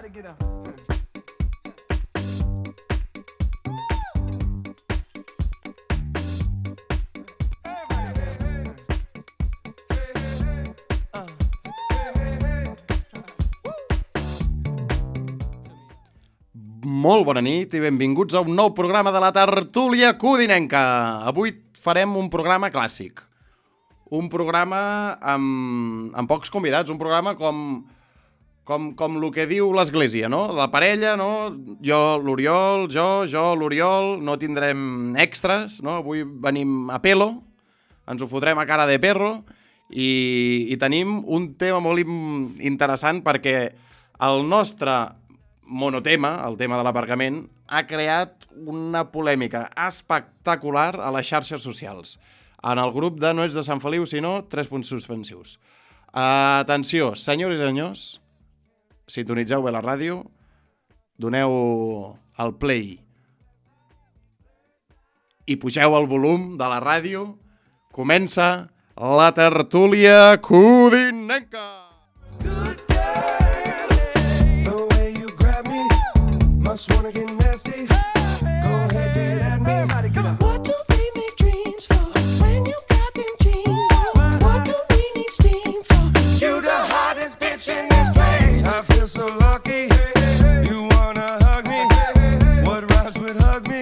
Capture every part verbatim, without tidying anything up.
Molt bona nit i benvinguts a un nou programa de la tertúlia codinenca. Avui farem un programa clàssic. Un programa amb, amb pocs convidats, un programa com, com, com el que diu l'Església, no? La parella, no? Jo, l'Oriol, jo, jo, l'Oriol, no tindrem extras, no? Avui venim a pelo, ens ho fotrem a cara de perro i, i tenim un tema molt interessant perquè el nostre monotema, el tema de l'aparcament, ha creat una polèmica espectacular a les xarxes socials. En el grup de No ets de Sant Feliu, sinó tres punts suspensius. Uh, atenció, senyors i senyors, sintonitzeu bé la ràdio, doneu el play i pugeu el volum de la ràdio. Comença la tertúlia codinenca! Must wanna get nasty. Go ahead, get at me. What do we need dreams for when you got them jeans on? What do we need steam for? You the hottest bitch in this place. I feel so lucky. You wanna hug me? What rhymes with hug me?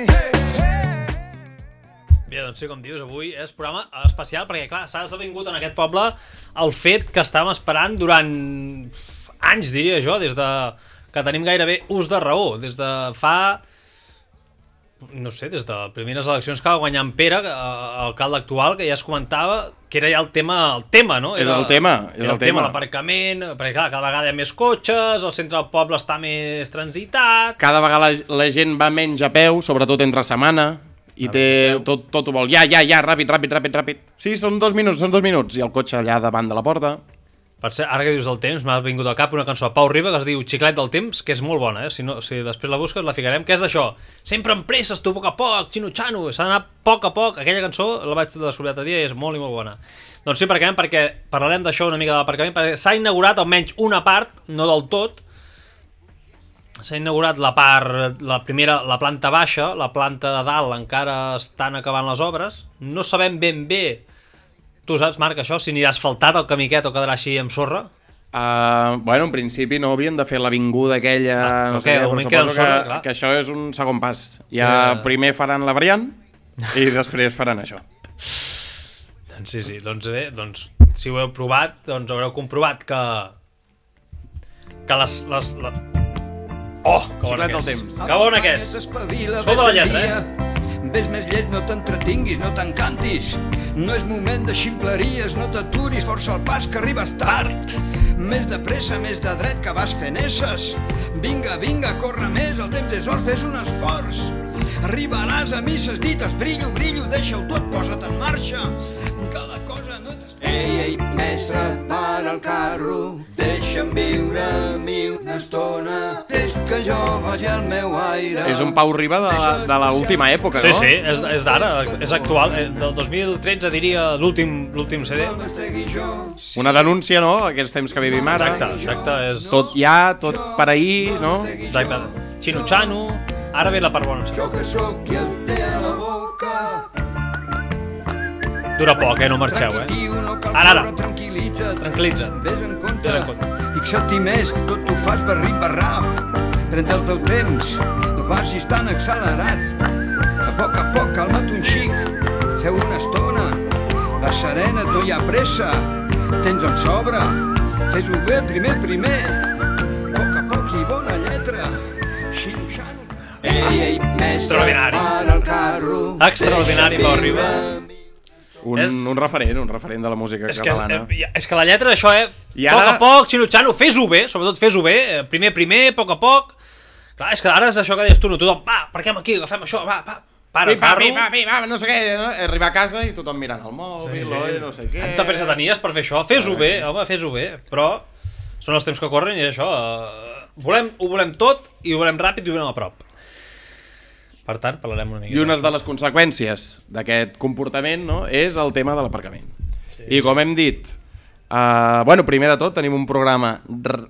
Bé, doncs sí, com dius, avui és programa especial perquè, clar, s'ha esdevingut en aquest poble el fet que estàvem esperant durant anys, diria jo, des de que tenim gairebé ús de raó, des de fa, no sé, des de les primeres eleccions que va guanyar en Pere, alcalde actual, que ja es comentava que era ja el tema, el tema, no? Era, és el tema, és era el, el tema. tema, l'aparcament, perquè clar, cada vegada hi ha més cotxes, el centre del poble està més transitat. Cada vegada la, la gent va menys a peu, sobretot entre setmana, i té, tot, tot ho vol, ja, ja, ja, ràpid, ràpid, ràpid, ràpid. Sí, són dos minuts, són dos minuts, i el cotxe allà davant de la porta. Per ser, ara que dius del temps, m'ha vingut al cap una cançó de Pau Riba que es diu Xiclet del temps, que és molt bona, eh? Si, no, si després la busques la ficarem, que és d'això. Sempre amb presses, tu, a poc a poc, xino-xano, s'ha d'anar a poc a poc. Aquella cançó la vaig descobrir l'altre dia i és molt i molt bona. Doncs sí, perquè, perquè parlarem d'això una mica de l'aparcament, perquè s'ha inaugurat almenys una part, no del tot. S'ha inaugurat la part, la primera, la planta baixa, la planta de dalt encara estan acabant les obres. No sabem ben bé. Tu saps, Marc, això, si anirà asfaltat el camí aquest o quedarà així amb sorra? Uh, bueno, en principi no havien de fer l'avinguda aquella, ah, no sé què, però suposo sorra, que, que això és un segon pas. Ja yeah. Primer faran la variant i després faran això. Doncs sí, sí, doncs bé, doncs, si ho heu provat, doncs haureu comprovat que... que les... les, les... Oh, que bon aquest. Temps. Que bon aquest. Escolta la lletra, eh? Ves més lleig, no t'entretinguis, no t'encantis. No és moment de ximpleries, no t'aturis, força el pas que arribes tard. Més de pressa, més de dret que vas fent esses. Vinga, vinga, corre més, el temps és or, fes un esforç. Arribaràs a misses dites, brillo, brillo, deixa-ho tot, posa't en marxa. Que la cosa no t'espera. Ei, ei, mestre, para el carro, deixa'm viure a mi una estona. Des que jo vagi al meu aire. És un Pau Riba de, la, de l'última època, sí, no? Sí, sí, és, és d'ara, és actual. Del dos mil tretze diria l'últim l'últim C D. Una denúncia, no? Aquests temps que vivim ara. Exacte, exacte. És... Tot ja, tot per ahir, no? Exacte. Xino-xano, ara ve la part bona. Jo que sóc qui el té a la boca. Dura poc, eh? No marxeu, eh? Ara, ara. Tranquil·litza't. Tranquil·litza't. Ves en compte. Fixa-t'hi més, tot t'ho fas barrip barrap. Pren el teu temps, no vagis tan accelerat. A poc a poc, calma't un xic. Seu una estona. Asserena't, no hi ha pressa. Tens amb sobre. Fes-ho bé, primer, primer. A poc a poc i bona lletra. Xino-xano. Ei, ei, mestre, para el carro. Extraordinari, Pau Riba. Un, és... un referent, un referent de la música és catalana. Que és, és que la lletra d'això, eh? I ara... Poc a poc, xino-xano, fes-ho bé, sobretot fes-ho bé, primer, primer, poc a poc. Clar, és que ara és això que deies tu, no? Tothom, va, aparquem aquí, agafem això, va, va, para el carro. Va, va, va, no sé què, no? Arribar a casa i tothom mirant el mòbil, sí, oi, no sé què. Tanta pressa tenies per fer això, fes-ho bé, home, fes-ho bé, però són els temps que corren i això, eh, volem, ho volem tot i ho volem ràpid i ho volem a prop. Per tant, parlarem una mica. I una de les conseqüències d'aquest comportament, no, és el tema de l'aparcament. Sí. I com hem dit, uh, bueno, primer de tot tenim un programa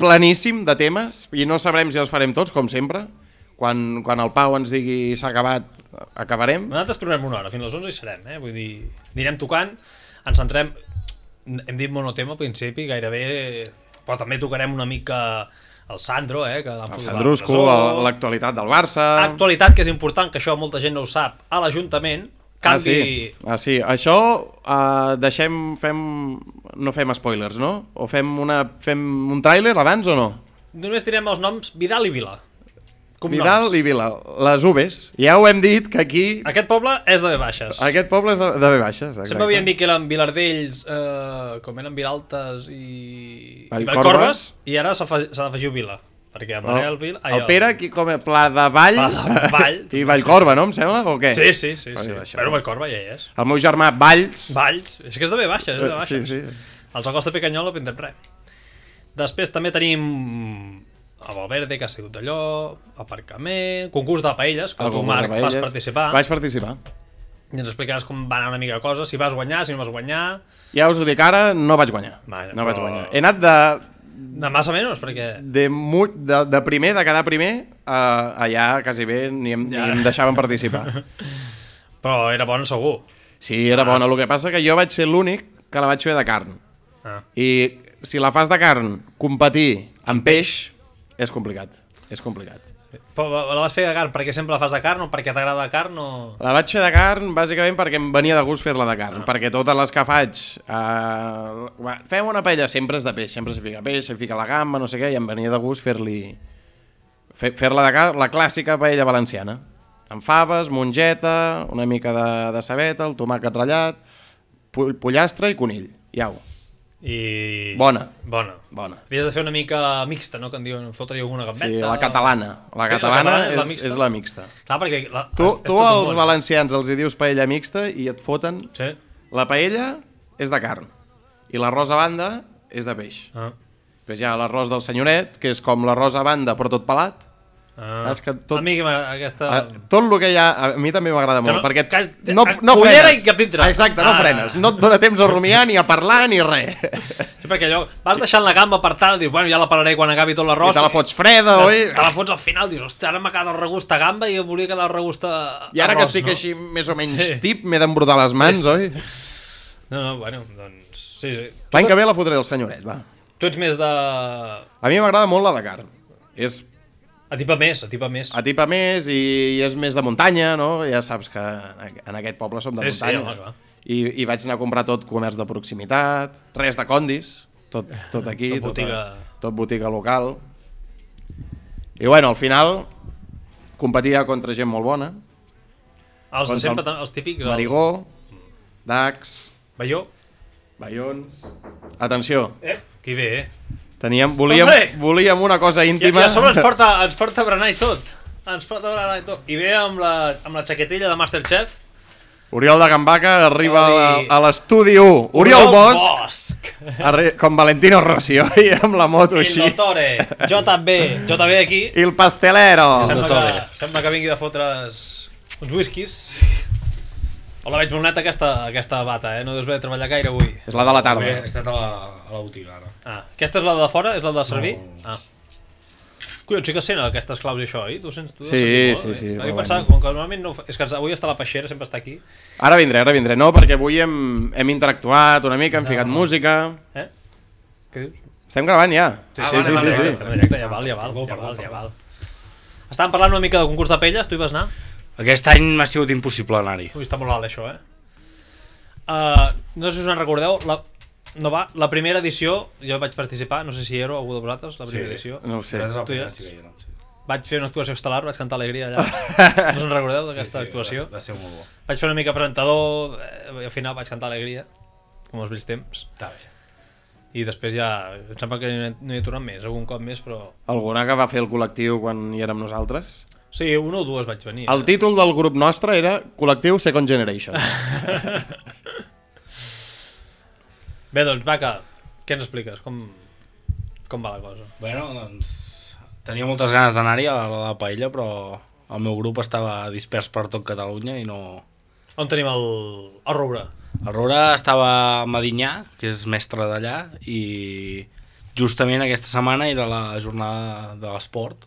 planíssim de temes i no sabrem si els farem tots, com sempre. Quan, quan el Pau ens digui s'ha acabat, acabarem. Nosaltres tornem una hora, fins a les onze hi serem, eh? Vull dir, anirem tocant, ens centrem, hem dit monotema al principi, gairebé, però també tocarem una mica el Sandro, eh? Que el Sandrusco, l'actualitat del Barça... Actualitat, que és important, que això molta gent no ho sap, a l'Ajuntament, canvi... Ah, sí, ah, sí. Això uh, deixem, fem, no fem spoilers, no? O fem, una, fem un tràiler abans o no? Només direm els noms Vidal i Vila. Vidal i Vila, les Uves. Ja ho hem dit que aquí... Aquest poble és de B baixes. Aquest poble és de, de B baixes, exacte. Sempre havien dit que eren Vilardells, eh, com eren Vilaltes i... Vallcorbes. I ara s'ha d'afegir Vila. Perquè el Manel Vila... Ai, el Pere, aquí com és? Pla de Vall, Pla de Vall. I Vallcorba, no em sembla, o què? Sí, sí, sí. sí. Això. Però Vallcorba ja hi és. El meu germà, Valls. Valls, és que és de B baixes, és de baixes. Sí, sí. Els Acosta Picanyola no pintem res. Després també tenim... a Valverde, que ha sigut d'allò, aparcament, concurs de paelles, que tu, Marc, vas participar. Vaig participar. I ens explicaràs com va anar una mica de cosa, si vas guanyar, si no vas guanyar... Ja us ho dic ara, no vaig guanyar. Vale, no però... vaig guanyar. He anat de... De massa menys, perquè... De, mu... de, de primer, de quedar primer, uh, allà quasi bé ni em, ja. ni em deixaven participar. Però era bon segur. Sí, era ah. bona. El que passa que jo vaig ser l'únic que la vaig fer de carn. Ah. I si la fas de carn, competir amb peix... És complicat, és complicat. Però la vas fer de carn perquè sempre la fas de carn o perquè t'agrada de carn o... La vaig fer de carn bàsicament perquè em venia de gust fer-la de carn, ah. perquè totes les que faig... Uh, fem una paella, sempre és de peix, sempre s'hi fica peix, s'hi fica la gamba, no sé què, i em venia de gust fer-li... Fer-la de carn, la clàssica paella valenciana. Amb faves, mongeta, una mica de, de cebeta, el tomàquet ratllat, pollastre i conill, iau. I... Bona. Bona. Bona. Havies de fer una mica mixta, no? Que en diuen, fotre alguna gambeta. Sí, la catalana. La sí, catalana, la catalana és, és, és la mixta. Clar, perquè... La, tu tu als valencians els hi dius paella mixta i et foten... Sí. La paella és de carn i l'arròs a banda és de peix. Ah. Després hi ha l'arròs del senyoret, que és com l'arròs a banda però tot pelat. Ah. És que tot, a mi que aquesta... a, tot el que hi ha, a mi també m'agrada molt, no, perquè que, no, no frenes. I cap dintre. Exacte, no ah. frenes. No et dona temps a rumiar, ni a parlar, ni res. Sí, perquè allò, vas deixant la gamba apartada, dius, bueno, ja la pararé quan acabi tot l'arròs. I te la fots freda, oi? Te la fots al final, dius, hòstia, ara m'ha quedat el regust a gamba i em volia quedar el regust a arròs, I ara que estic no? així més o menys sí. tip, m'he d'embrutar les mans, sí. oi? No, no, bueno, doncs... Sí, sí. L'any que ve la fotré el senyoret, va. Tu ets més de... A mi m'agrada molt la de carn. És... Atipa més, atipa més. Atipa més i, i és més de muntanya, no? Ja saps que en aquest poble som de sí, muntanya. Sí, home, clar. I, I vaig anar a comprar tot comerç de proximitat, res de condis, tot, tot aquí, tot, botiga... tot, tot botiga local. I bueno, al final competia contra gent molt bona. Els de sempre, el... els típics... Marigó, Dax... Baió. Baions... Atenció. Eh, qui ve, eh? Teníem, volíem, volíem una cosa íntima. I a sobre ens porta, ens porta a berenar i tot. Ens porta a berenar i tot. I ve amb la, amb la xaquetilla de Masterchef. Oriol de Gambaca arriba a, a l'estudi u. Oriol, Oriol Bosch. Bosch. Com Valentino Rossi, oi? Amb la moto il així. Il dottore. Jo també. Jo també aquí. Il pastelero. Sembla que, sembla que vingui de fotre's uns whiskies. Hola, veig molt neta aquesta, aquesta bata, eh? No deus haver de treballar gaire avui. És la de la tarda. He estat a la, a la botiga, ara. Ah, aquesta és la de fora? És la de servir? No. Ah. Collons, sí que sent aquestes claus i això, oi? Tu sents, tu sí, molt, sí, sí. Eh? Pensava, com que normalment no... És que avui està a la peixera, sempre està aquí. Ara vindré, ara vindré. No, perquè avui hem, hem interactuat una mica, hem ficat no. música... Eh? Què dius? Estem gravant ja. Sí, sí, ah, sí, sí, sí, sí. Estem en directe, ja val, ja val, ja val, ja val. Estàvem parlant una mica de concurs de pelles, tu hi vas anar? Aquest any m'ha sigut impossible anar-hi. Ui, està molt alt això, eh? Uh, no sé si us en recordeu, la, no va, la primera edició, jo vaig participar, no sé si hi era algú de vosaltres, la primera sí, edició. No ho sé. La tu ja... sí que hi era, sí. Vaig fer una actuació estel·lar, vaig cantar Alegria allà. No us en recordeu d'aquesta sí, sí, actuació? Va, va ser molt bo. Vaig fer una mica presentador, eh, i al final vaig cantar Alegria, com els vells temps. Està bé. I després ja, em sembla que no hi he tornat més, algun cop més, però... Alguna que va fer el col·lectiu quan hi érem nosaltres? Sí, una o dues vaig venir. El eh? títol del grup nostre era Col·lectiu Second Generation. Bé, doncs, Vaca, què ens expliques? Com, com va la cosa? Bueno, doncs... Tenia moltes ganes d'anar-hi a la de Paella, però el meu grup estava dispers per tot Catalunya i no... On tenim el, el Roure? El Roure estava a Medinyà, que és mestre d'allà, i justament aquesta setmana era la jornada de l'esport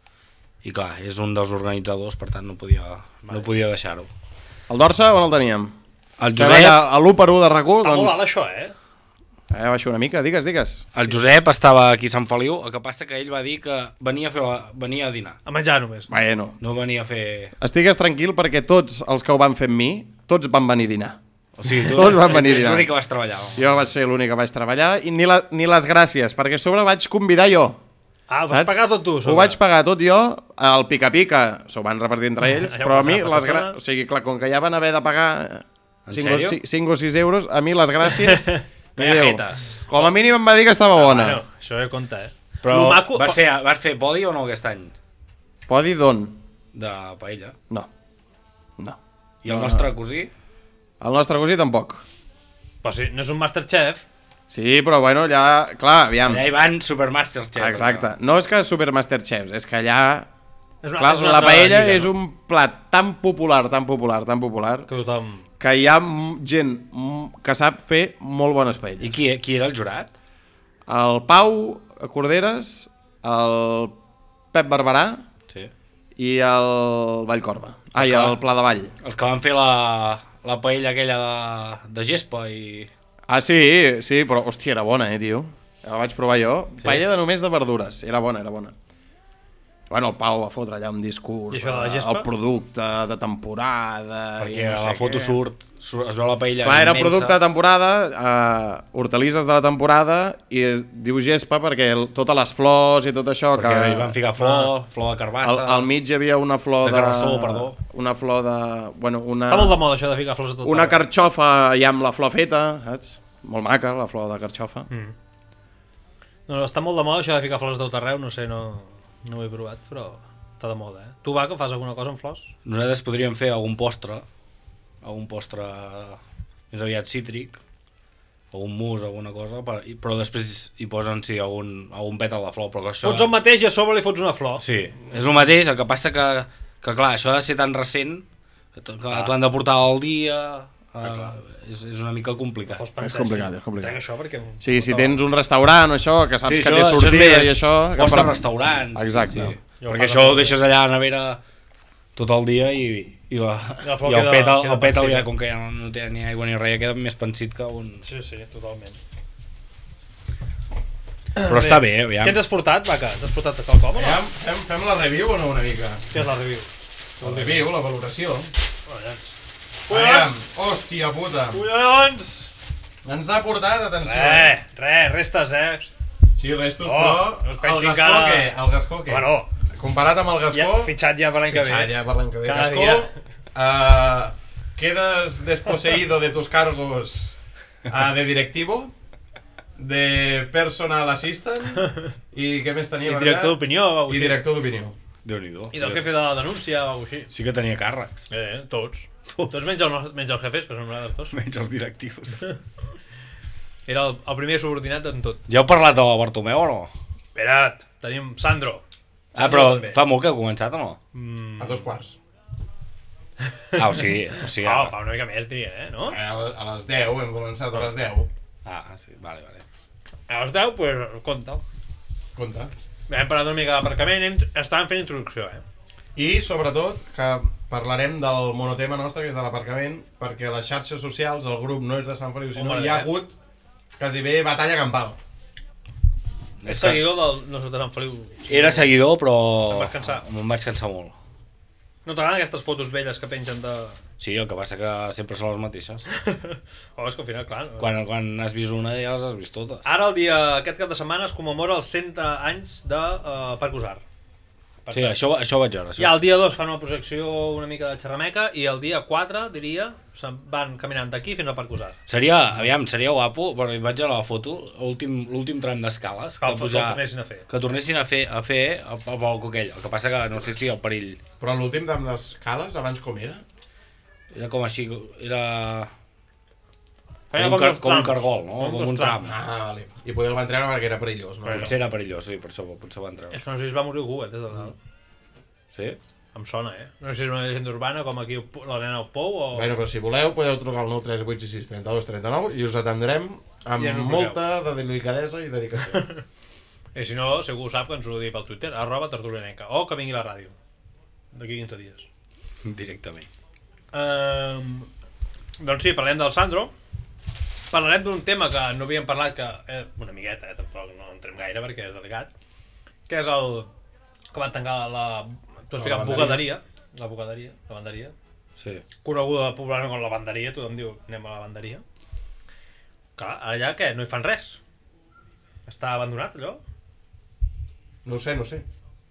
i clar, és un dels organitzadors, per tant no podia, no podia deixar-ho. El Dorsa on el teníem? El Josep... Josep, A l'u per u de RAC u, Està doncs... molt alt això, eh? Eh, baixa una mica, digues, digues. el Josep estava aquí a Sant Feliu, el que passa que ell va dir que venia a, fer la, venia a dinar, A menjar només. Bueno, no venia a fer... estigues tranquil perquè tots els que ho van fer amb mi, tots van venir a dinar. O sigui, tu, Tots van venir a ets dinar. l'únic que vas treballar. Home. Jo vaig ser l'únic que vaig treballar i ni, la, ni les gràcies, perquè a sobre vaig convidar jo. Ah, ho vas Saps? pagar tot tu, sobre. Ho vaig pagar tot jo, el pica-pica s'ho van repartir entre ells, Allà però a ho mi, pagaven les per gra... tones. o sigui, clar, com que ja van haver de pagar En cinc sèrio? o sis euros, a mi les gràcies... Vaya Déu, jetes. com a mínim em va dir que estava bona. Bueno, això ja compta, eh? Però Lo maco- vas, fer, vas fer podi o no aquest any? Podi d'on? De paella. No. No. I el No, nostre cosí? El nostre cosí tampoc. Però si no és un Masterchef, Sí, però bueno, allà... Clar, aviam. Allà hi van Supermasters, Chef. Exacte. No és que Supermasterchefs, és que allà... és una, Clar, és una la altra paella lliga, és no? un plat tan popular, tan popular, tan popular, Que tothom... que hi ha m- gent m- que sap fer molt bones paelles. I qui, qui era el jurat? El Pau Corderes, el Pep Barberà Sí. i el Vallcorba. Ai, Esclar. el Pla de Vall. Els que van fer la, la paella aquella de, de gespa i... Ah, sí, sí, però, hòstia, era bona, eh, tio. La vaig provar jo. Sí. Paella de només de verdures. Era bona, era bona. Bueno, el Pau va fotre allà un discurs, I això de la eh, gespa? el producte de temporada... Perquè i no a sé la foto què. surt, surt, es veu la paella Clar, era immensa. producte de temporada, eh, hortalisses de la temporada, i es diu gespa perquè el, totes les flors i tot això... Perquè que hi van ficar flor, flor de al, carbassa... al mig hi havia una flor De de... carbassó, perdó. Una flor de... Bueno, una... Està molt de moda això de ficar flors a tot. Una arreu. carxofa ja amb la flor feta, saps? Molt maca, la flor de carxofa. Mm. No, no, està molt de moda això de ficar flors a tot arreu, no sé, no, no ho he provat, però està de moda, eh? Tu, va, que fas alguna cosa amb flors? Nosaltres podríem fer algun postre, algun postre més aviat cítric, algun mus, alguna cosa, per, i- però després hi posen sí, algun, algun pètal de flor, però que això... Fots el mateix i a sobre li fots una flor. Sí, és el mateix, el que passa que, que clar, això ha de ser tan recent que t'ho han de portar al dia, uh, és, és una mica complicat. Fos És complicat, és complicat. Trec això perquè... O sigui, si tens un restaurant o això, que saps Sí, que això, té això és sortida més i això... Que vostre per- restaurant. Exacte. Sí. Jo Perquè ho això faig ho amb- deixes allà a la nevera tot el dia i, i, la, I la flor i el queda- pètal, queda el pètal pensida. ja, com que ja no, no té ni aigua ni res, ja queda més pensit que un... Sí, sí, totalment. Però està bé, aviam. Què ens has portat, Vaca? Ens has portat quelcom o no? Aviam, fem, fem la review o no una mica? Què és la review? La review, la valoració. Collons! Aviam, hòstia puta. Collons! Ens ha portat, atenció. Re, re, restes, eh? Sí, restos, Oh, però... no es El pensin Gascó, que- què? El Gascó, què? Bueno, Comparat amb el ja, Gascó... fitxat ja per l'any que ve. Fitxat ja per l'any que ve. Cada Gascó, dia. uh, quedes desposeído de tus cargos uh, de directivo, de personal assistant, i què més tenia? I director d'opinió, o I director d'opinió. Déu-n'hi-do. I del jefe de la denúncia o alguna cosa així. Sí que tenia càrrecs. Eh, tots. Tots menys el, nos- menys el jefes, que són nosaltres tots. Menys els directius. Era el, el primer subordinat en tot. Ja heu parlat de Bartomeu o no? Espera't, tenim Sandro. Ah, Sandro però també. fa molt que ha començat o no? Mm. A dos quarts. Ah, o sigui... O sigui Ah, ara... fa una mica més, diria, eh? No? A, a les deu, hem començat a les deu. Ah, sí, vale, vale. A les deu, pues, compta. Compte. Hem parlat una mica d'aparcament, hem... estàvem fent introducció, eh? I, sobretot, que parlarem del monotema nostre, que és de l'aparcament, perquè a les xarxes socials, el grup no és de Sant Feliu, sinó Home, hi ha eh? hagut quasi bé batalla campal. És seguidor del nostre Sant Feliu. Era seguidor, però... Em vas cansar. Em vaig cansar molt. No t'agraden aquestes fotos velles que pengen de... Sí, el que passa que sempre són les mateixes. Oh, és que al final, clar... No. Quan, quan has vist una ja les has vist totes. Ara, el dia, aquest cap de setmana, es commemora els cent anys de uh, Parc Usar. Per Sí, tant, això, això ho vaig veure. Això. ja el dia dos fan una projecció una mica de xerrameca i el dia quatre, diria, se'n van caminant d'aquí fins al Parc Usar. Seria, aviam, seria guapo, però hi vaig a la foto, l'últim l'últim tram d'escales, Que el, de que el pujar, tornessin a fer. que tornessin a fer, a fer el, el balcó aquell. El que passa que no sé si el perill Però l'últim tram d'escales, abans com era? era com així, era Feia com, un, car dos com un trams. cargol, no? Com Com, dos un tram. trams. Ah, vale. I poder el van treure perquè era perillós, no? Bueno. Potser era perillós, sí, per això potser ho van treure. És que no sé si es va morir algú, eh, des de dalt. Sí? Em sona, eh? No sé si és una llegenda urbana com aquí la nena al Pou o... Bueno, però si voleu podeu trucar al nou tres vuit sis sis tres dos tres nou i us atendrem Amb Ja no ho molta de delicadesa i dedicació. I si no, si algú ho sap, que ens ho digui pel Twitter, arroba tertulianenca, o que vingui a la ràdio, d'aquí quinze dies. Directament. Um, doncs sí, parlem del Sandro. Parlarem d'un tema que no havíem parlat, que eh, una miqueta, eh, tampoc no entrem gaire perquè és delicat, que és el que van tancar la, tu has ficat bugaderia, la bugaderia, la lavanderia, Sí. coneguda popularment com la lavanderia, tothom diu anem a la lavanderia. Clar, allà què? No hi fan res. Està abandonat allò? No ho sé, no ho sé.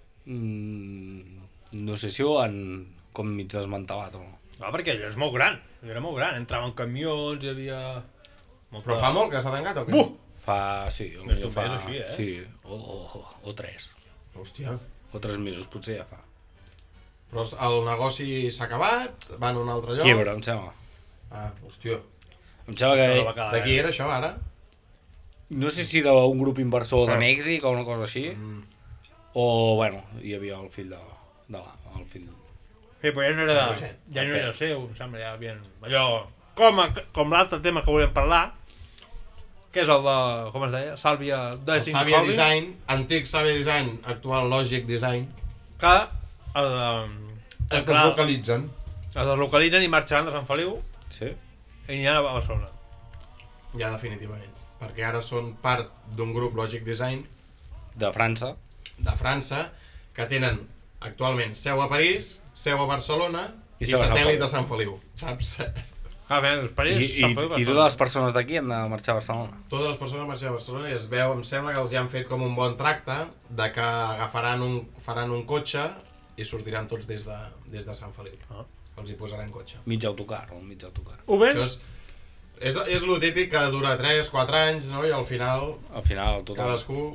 Mm, no sé si ho han com mig desmantelat o no. No, perquè allò és molt gran, allò era molt gran, entraven camions, hi havia... Molta... Però fa molt que s'ha tancat o què? Buh! Fa, sí, Més d'un fa... mes o així, eh? Sí, o, o, o tres. Hòstia. O tres mesos, potser ja fa. Però el negoci s'ha acabat, van a un altre lloc... Quiebra, em sembla. Ah, hòstia. Em sembla que... Això va quedar, De qui eh? era això, ara? No sé si d'un grup inversor de Ah. Mèxic o una cosa així. Mm. O, bueno, hi havia el fill de... de la, el fill... Sí, però ja no era, No sé. de, ja no era seu, em sembla, ja havien... Allò, com, a, com l'altre tema que volem parlar, que és el de, com es deia, Sàlvia El Design Savia Hobby, Design, antic Savia Design, actual Logic Design, que eh, es clar, deslocalitzen. es deslocalitzen i marxaran de Sant Feliu Sí? i aniran a Barcelona. Ja, definitivament. Perquè ara són part d'un grup Logic Design De França. de França que tenen actualment seu a París, seu a Barcelona I i, seu a Sant satèl·lit Feliu. a Sant Feliu, saps? Ah, bé, doncs I, París, i, Sant Feliu, I totes les persones d'aquí han de marxar a Barcelona. Totes les persones marxen a Barcelona i es veu, em sembla que els hi han fet com un bon tracte de que agafaran un, faran un cotxe i sortiran tots des de, des de Sant Feliu. Ah. Els hi posaran cotxe. Mig autocar, o mig autocar. Ho ven? Això és, és, és lo típic que dura tres quatre anys, no? I al final Al final, tot cadascú...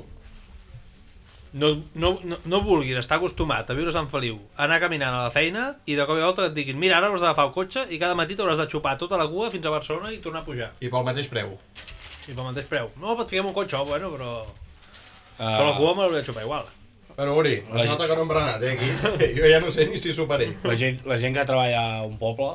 No, no, no, no vulguis estar acostumat a viure a Sant Feliu, anar caminant a la feina i de cop i volta et diguin mira, ara hauràs d'agafar el cotxe i cada matí t'hauràs de xupar tota la cua fins a Barcelona i tornar a pujar. I pel mateix preu. I pel mateix preu. No, et fiquem un cotxe, oh, bueno, però... Uh, Però la cua me l'hauria de xupar igual. Bueno, Uri, es La nota que no hem berenat, eh, aquí. Jo ja no sé ni si superé. la, gent, la gent que treballa a un poble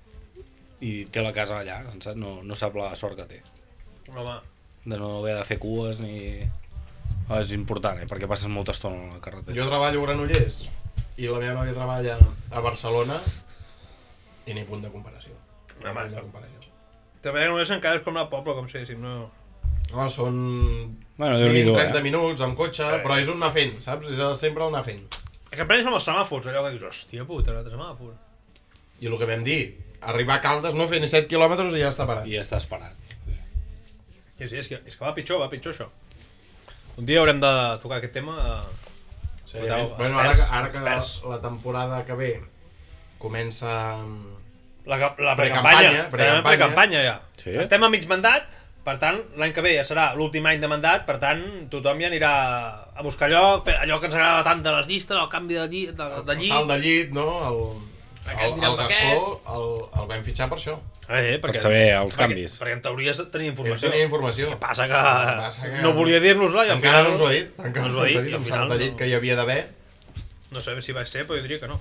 i té la casa allà, saps? No, no sap la sort que té. Home, De no haver de fer cues ni... És important, eh? Perquè passes molta estona a la carretera. Jo treballo a Granollers i la meva nòvia treballa a Barcelona i ni punt de comparació. Ni Home, punt de comparació. també només encara és com el poble, com si diguéssim, no... No, són Bueno, mínim Déu-n'hi-do, trenta eh? minuts amb cotxe, Eh. però és un anar fent, saps? És el- sempre el anar fent. És que em prens amb els semàfors, allò que dius, hòstia puta, l'altre semàfor. I el que vam dir, arribar a Caldes, no fer ni set quilòmetres i ja està parat. I ja està esperat. Sí, sí, és que, és que va pitjor, va pitjor això. Un dia haurem de tocar aquest tema... eh, Seriament. Cuidao, Bueno, ara, experts, que- ara que experts. la, la temporada que ve comença... La, ca- la Precampanya, precampanya, precampanya. precampanya, precampanya ja. Sí? Estem a mig mandat, per tant, l'any que ve ja serà l'últim any de mandat, per tant, tothom ja anirà a buscar allò, fer allò que ens agrada tant de les llistes, el canvi de, lli, de, de El llit... salt de llit, no? El, Aquest el, anirà el amb Gascó el, el vam fitxar per això. Eh, Per saber els perquè, canvis. Perquè en teoria tenia Ell informació. tenia informació. Què passa que, Passa que no volia dir-nos-la i al encara final... no ens ho ha dit. Encara no ens ho ha dit, i el al salt final de llit no, que hi havia d'haver. no sé si va ser, però jo diria que no.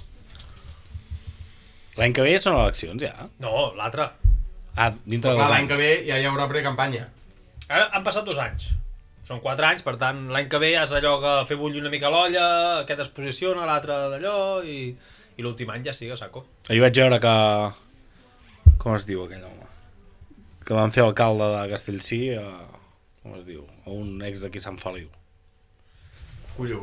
L'any que ve són eleccions, ja? No, l'altre. Ah, dintre de Clar, dos l'any anys. que ve ja hi haurà precampanya. Ara han passat dos anys. Són quatre anys, per tant, l'any que ve és allò que fer bullir una mica l'olla, aquest es posiciona, l'altre d'allò, i, i l'últim any ja siga saco. Ahir vaig veure que... Com es diu aquell home? Que van fer alcalde de Castellcí a... Com es diu? A un ex d'aquí Sant Feliu. Collo.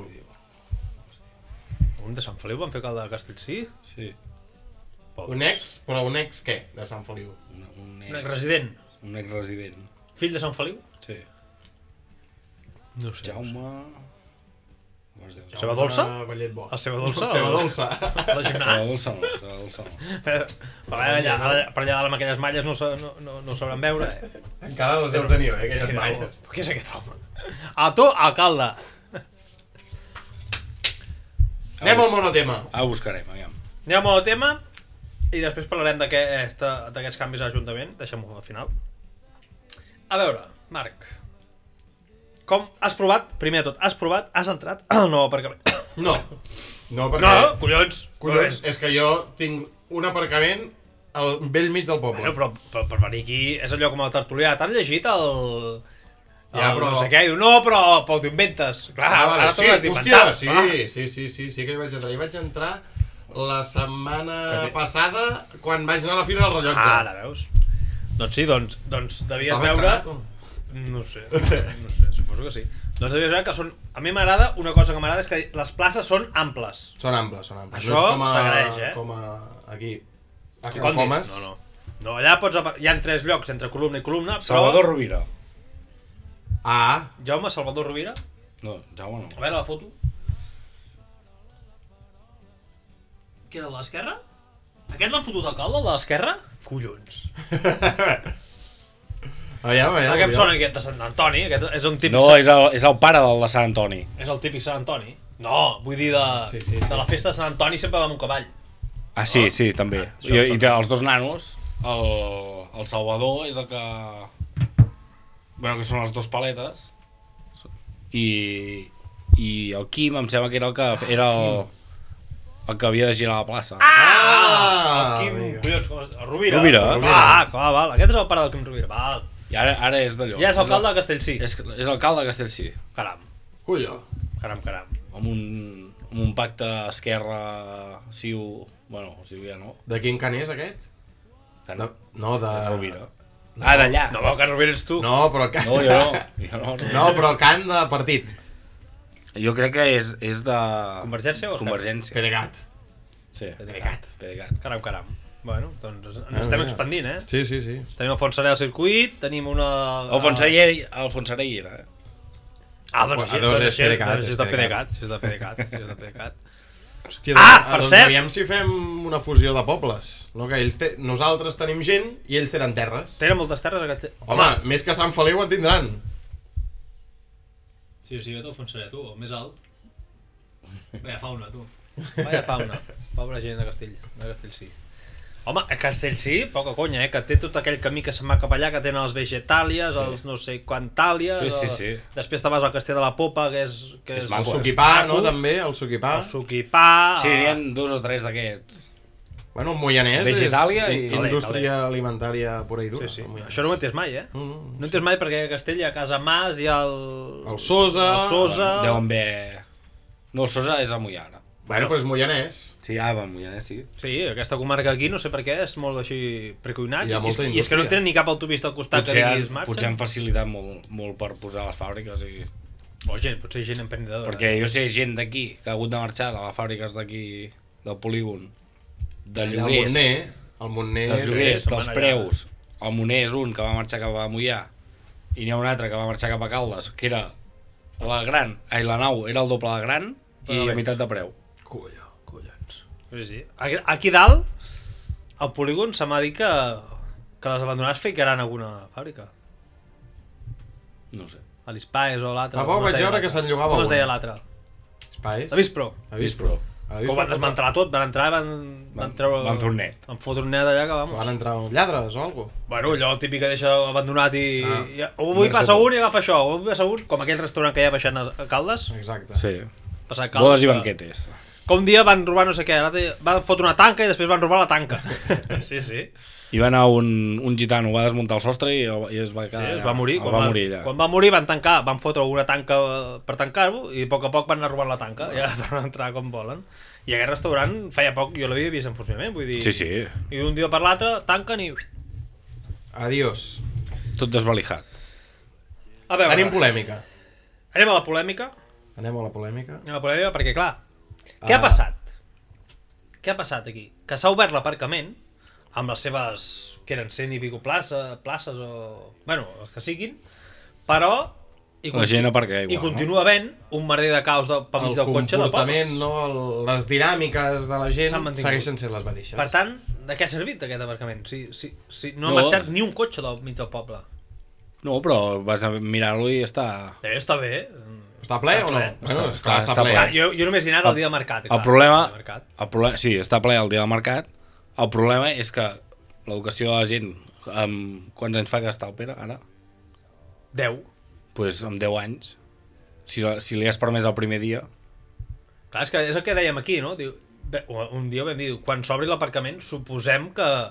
Un de Sant Feliu van fer alcalde de Castellcí? Sí. Un ex, però un ex què? De Sant Feliu. Un, un, Un ex, resident. un ex resident. Fill de Sant Feliu? Sí. No ho sé. Jaume... Com es diu? Seva dolça? Ballet bo. El seva dolça? El seva o- dolça. La Seva gimnàs. dolça no, seva dolça no. Per allà, allà, per allà amb aquelles malles no, sa- no, no, no ho sabran veure. Eh? Encara les deu tenir, eh, aquelles malles. Què és aquest home? A tu, alcalde. Anem al monotema. Ah, ho buscarem, aviam. Anem al tema i després parlarem d'aquesta- d'aquests canvis a l'Ajuntament. Deixem-ho al final. A veure, Marc, com has provat, primer de tot, has provat, has entrat al nou aparcament? No. No, perquè... No, collons. Collons, és que jo tinc un aparcament al vell mig del poble. Bueno, però, però per venir aquí és allò com el tertulià. T'has llegit el... el Ja, però- No sé què, diu, no, però, però t'ho inventes. Clar, Ah, vale, ara sí, t'ho has hòstia, d'inventar. sí, Ah. sí, sí, sí, sí que hi vaig entrar. Hi vaig entrar la setmana passada quan vaig anar a la Fira del Rellotge. Ah, ara veus. Doncs sí, doncs, doncs devies Estava veure... estrenat, o? No sé, no sé, suposo que sí. Doncs devies veure que són... A mi m'agrada, una cosa que m'agrada és que les places són amples. Són amples, són amples. Això no és com a, s'agraeix, eh? Com a aquí. A Com Comes. dius? No, no. No, allà pots... apa- Hi ha tres llocs entre columna i columna, però... Salvador Rovira. Ah, Jaume Salvador Rovira. No, Jaume no. A veure la foto. Què era, el de l'esquerra? Aquest l'han fotut alcalde, el de l'esquerra? Collons. aviam, aviam. Aquest em aviam. sona aquest de Sant Antoni, aquest és un típic... No, és el, és el pare del de Sant Antoni. És el típic Sant Antoni. No, vull dir de, Sí, sí, sí. de la festa de Sant Antoni sempre va amb un cavall. Ah, sí, sí, també. això I, em i sona. té els dos nanos, el, el Salvador és el que... Bueno, que són les dues paletes. I, i el Quim em sembla que era el que era el, el que havia de girar la plaça. Ah, Quim, amiga. collons, com es... Rovira. Rovira. Ah, clar, val. Aquest és el pare del Quim Rovira. Val. I ara, ara és d'allò. Ja és alcalde de Castellcí. És, és alcalde de Castellcí. Caram, Colló. caram, caram. Amb un, amb un pacte Esquerra, Ciu... Bueno, Ciu ja no. De quin can és aquest? Can, De, no, de... de Rovira. Ah, d'allà. No, veu que Rovira ets tu. No, però can... No, jo no. Jo no, no. No, però can de partit. Jo crec que és, és de... Convergència o Esquerra? Convergència. Pedegat. Sí. Pedegat. Pedegat. Caram, caram. Bueno, doncs ens Ah, estem mira. expandint, eh? Sí, sí, sí. Tenim el Fontsaré al circuit, tenim una... El Fontsarell, el Fontsarell era, eh? Ah, doncs, Ah, sí, doncs doncs és així- PDeCAT, doncs és és de PDeCAT. PDeCAT, sí, és de PDeCAT, sí, és de PDeCAT. Hòstia, Ah, doncs, per doncs cert. aviam si fem una fusió de pobles. No, que ells te... Nosaltres tenim gent i ells tenen terres. Tenen moltes terres aquest... Home, més que Sant Feliu en tindran. Sí, sí, jo te'l Fontsaré, tu, el més alt. Vaya fauna, tu. Vaya fauna. Pobra gent de Castell, de Castellcí. Home, a Castellcí, poca conya, eh? Que té tot aquell camí que se'n va cap allà, que tenen els vegetàlies, Sí. els no sé quantàlies... Sí, sí, el- sí. Després te vas al Castell de la Popa, que és... Que És és, maco, El eh? suquipà, maco. no, també, el suquipà. El suquipà... Sí, el- n'hi ha dos o tres d'aquests. Bueno, el Moianès Vegetàlia és i- i... indústria alimentària pura i dura. Sí, sí. el Moianès. Això no ho he entès mai, eh? No, no, No he entès mai perquè a Castell hi ha Casa Mas, hi ha el... El Sosa... El Sosa... Deuen haver... No, Sosa és a Moià, ara. Bueno, però és Moianès. Sí, ah, va, Moià, sí. Sí, aquesta comarca aquí, no sé per què, és molt així precuinat. Hi ha I, és, molta I és que no indústria. tenen ni cap autopista al costat Potser que han, diguis marxa. potser han facilitat molt, molt per posar les fàbriques i... O gent, potser gent emprendedora. Perquè jo sé gent d'aquí que ha hagut de marxar de les fàbriques d'aquí, del polígon, de El lloguers, Montner, el Montner... dels lloguers, se'n dels van allà. preus. El Moner és un que va marxar cap a Moià i n'hi ha un altre que va marxar cap a Caldes, que era la gran, ai, la nau era el doble de gran i Ah, a veig. meitat de preu. Colló. Collons. Sí, sí. Aquí, aquí dalt, al polígon, se m'ha dit que, que les abandonades ficaran alguna fàbrica. No sé. A l'Ispaes o l'altre. Fa poc com es vaig deia veure l'altre? que se'n llogava Com es deia una. l'altre? Espais. A Vispro. A Vispro. A Com van desmantelar tot, van entrar i van, van, Van- treure... van fer un net. Van fotre un net allà que vamos. Van entrar uns lladres o alguna cosa. Bueno, allò típic que deixa abandonat i... Ah. i avui No passa sé. un i agafa això, avui passa un, com aquell restaurant que hi ha baixant a a Caldes. Exacte. Sí. Passar a Caldes. Bodes i que- banquetes. Que un dia van robar no sé què, l'altre van fotre una tanca i després van robar la tanca. Sí, sí. I va anar un, un gitano, va desmuntar el sostre i, i es va Sí, quedar es va morir. el Quan va van, morir allà. quan va morir van tancar, van fotre una tanca per tancar-ho i a poc a poc van anar robant la tanca i ara tornen a entrar com volen. I aquest restaurant feia poc, jo l'havia vist en funcionament, vull dir... Sí, sí. I d'un dia per l'altre tanquen i... Adiós. Tot desvalijat. A veure, Tenim polèmica. anem a la polèmica. Anem a la polèmica. Anem a la polèmica perquè, clar, què ha Ah. passat? Què ha passat aquí? Que s'ha obert l'aparcament amb les seves, que eren cent i pico places, places o... Bueno, els que siguin, però... I La gent aparca igual, I continua havent un merder de caos de, pel mig El del cotxe de comportament, pobles. no, el, les dinàmiques de la gent S'han mantingut. segueixen sent les mateixes. Per tant, de què ha servit aquest aparcament? Si, si, si no, No, ha marxat és- ni un cotxe del mig del poble. No, però vas a mirar-lo i està... Eh, està bé. Està ple Està o no? ple. Bueno, Està- està, està- està, està ple. Ah, jo, jo només he anat el dia del mercat. El clar, problema, el dia del mercat. el problema... Sí, està ple el dia del mercat. El problema és que l'educació de la gent... Amb... Quants anys fa que està el Pere, ara? Deu. Doncs pues amb deu anys. Si, si li has permès el primer dia... Clar, és que és el que dèiem aquí, no? Diu, bé, un dia vam dir, quan s'obri l'aparcament, suposem que,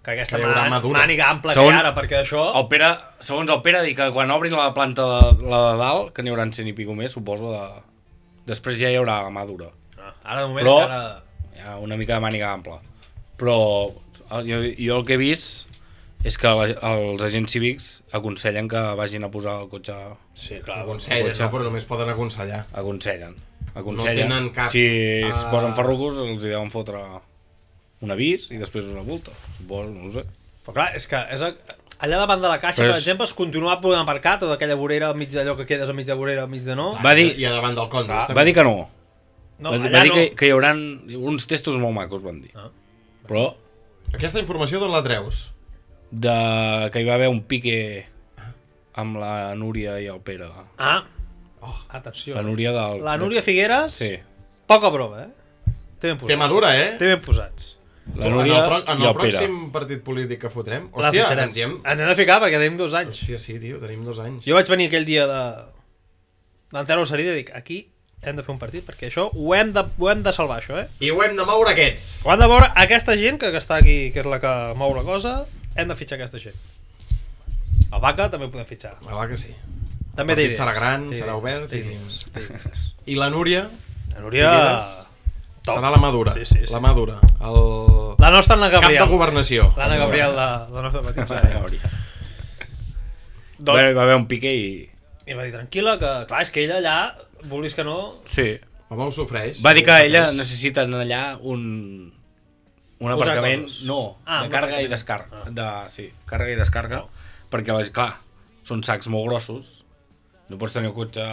que aquesta Que hi haurà mà- madura. màniga ampla Segon- que hi ha ara, perquè això... El Pere, segons el Pere, dic que quan obrin la planta de, la de dalt, que n'hi haurà cent i pico més, suposo, de... després ja hi haurà la mà dura. Ah, ara de moment Però encara... hi ha una mica de màniga ampla. Però jo, jo el que he vist és que la, els agents cívics aconsellen que vagin a posar el cotxe... Sí, clar. Aconsellen, cotxe. no? Però només poden aconsellar. Aconsellen. Aconsellen. No tenen cap, Si es uh, posen ferrucos, els hi deuen fotre un avís i després una multa. Suposo, no ho sé. Però clar, és que és a... allà davant de la caixa, Però per és- exemple, es continua podent aparcar tota aquella vorera al mig d'allò que quedes al mig de vorera, al mig de no. Va dir- I a davant del coll. Va dir que no. No, va, allà va dir no. que, que hi haurà uns testos molt macos, van dir. Ah. Però Aquesta informació d'on la treus? de que hi va haver un pique amb la Núria i el Pere. Ah, oh, atenció. La Núria del... La Núria Figueres, Sí. poca broma, eh? Té ben posats. Tema dura, eh? Té ben posats. La Núria en el, pro en i el el Pere. pròxim partit polític que fotrem... La Hòstia, fitxarem. ens hi hem... Ens hem de ficar perquè tenim dos anys. Hòstia, sí, tio, tenim dos anys. Jo vaig venir aquell dia de... d'Antero Sarida i dic, aquí hem de fer un partit, perquè això ho hem de, ho hem de salvar, això, eh? I ho hem de moure aquests. Ho hem de veure aquesta gent que, que està aquí, que és la que mou la cosa, hem de fitxar aquesta gent. El Vaca també ho podem fitxar. Ah, va que sí. També El té partit idees. serà gran, Té serà idees, obert té i- idees, té idees. I la Núria La Núria... Figueres Top. serà la madura. Sí, sí, sí. La madura. El La nostra Anna cap Gabriel. de governació. L'Anna Gabriel, la, la nostra petita. Va haver, va haver un pique i... I va dir, tranquil·la, que clar, és que ella allà, vulguis que no... Sí. Home, ho sofreix. Va dir que Ho ella sofreix. necessita allà un... un Posar aparcament... coses. No, Ah, de un càrrega i aparcament. descàrrega. Ah. De, sí, càrrega i descàrrega. Perquè, les, clar, són sacs molt grossos. No pots tenir el cotxe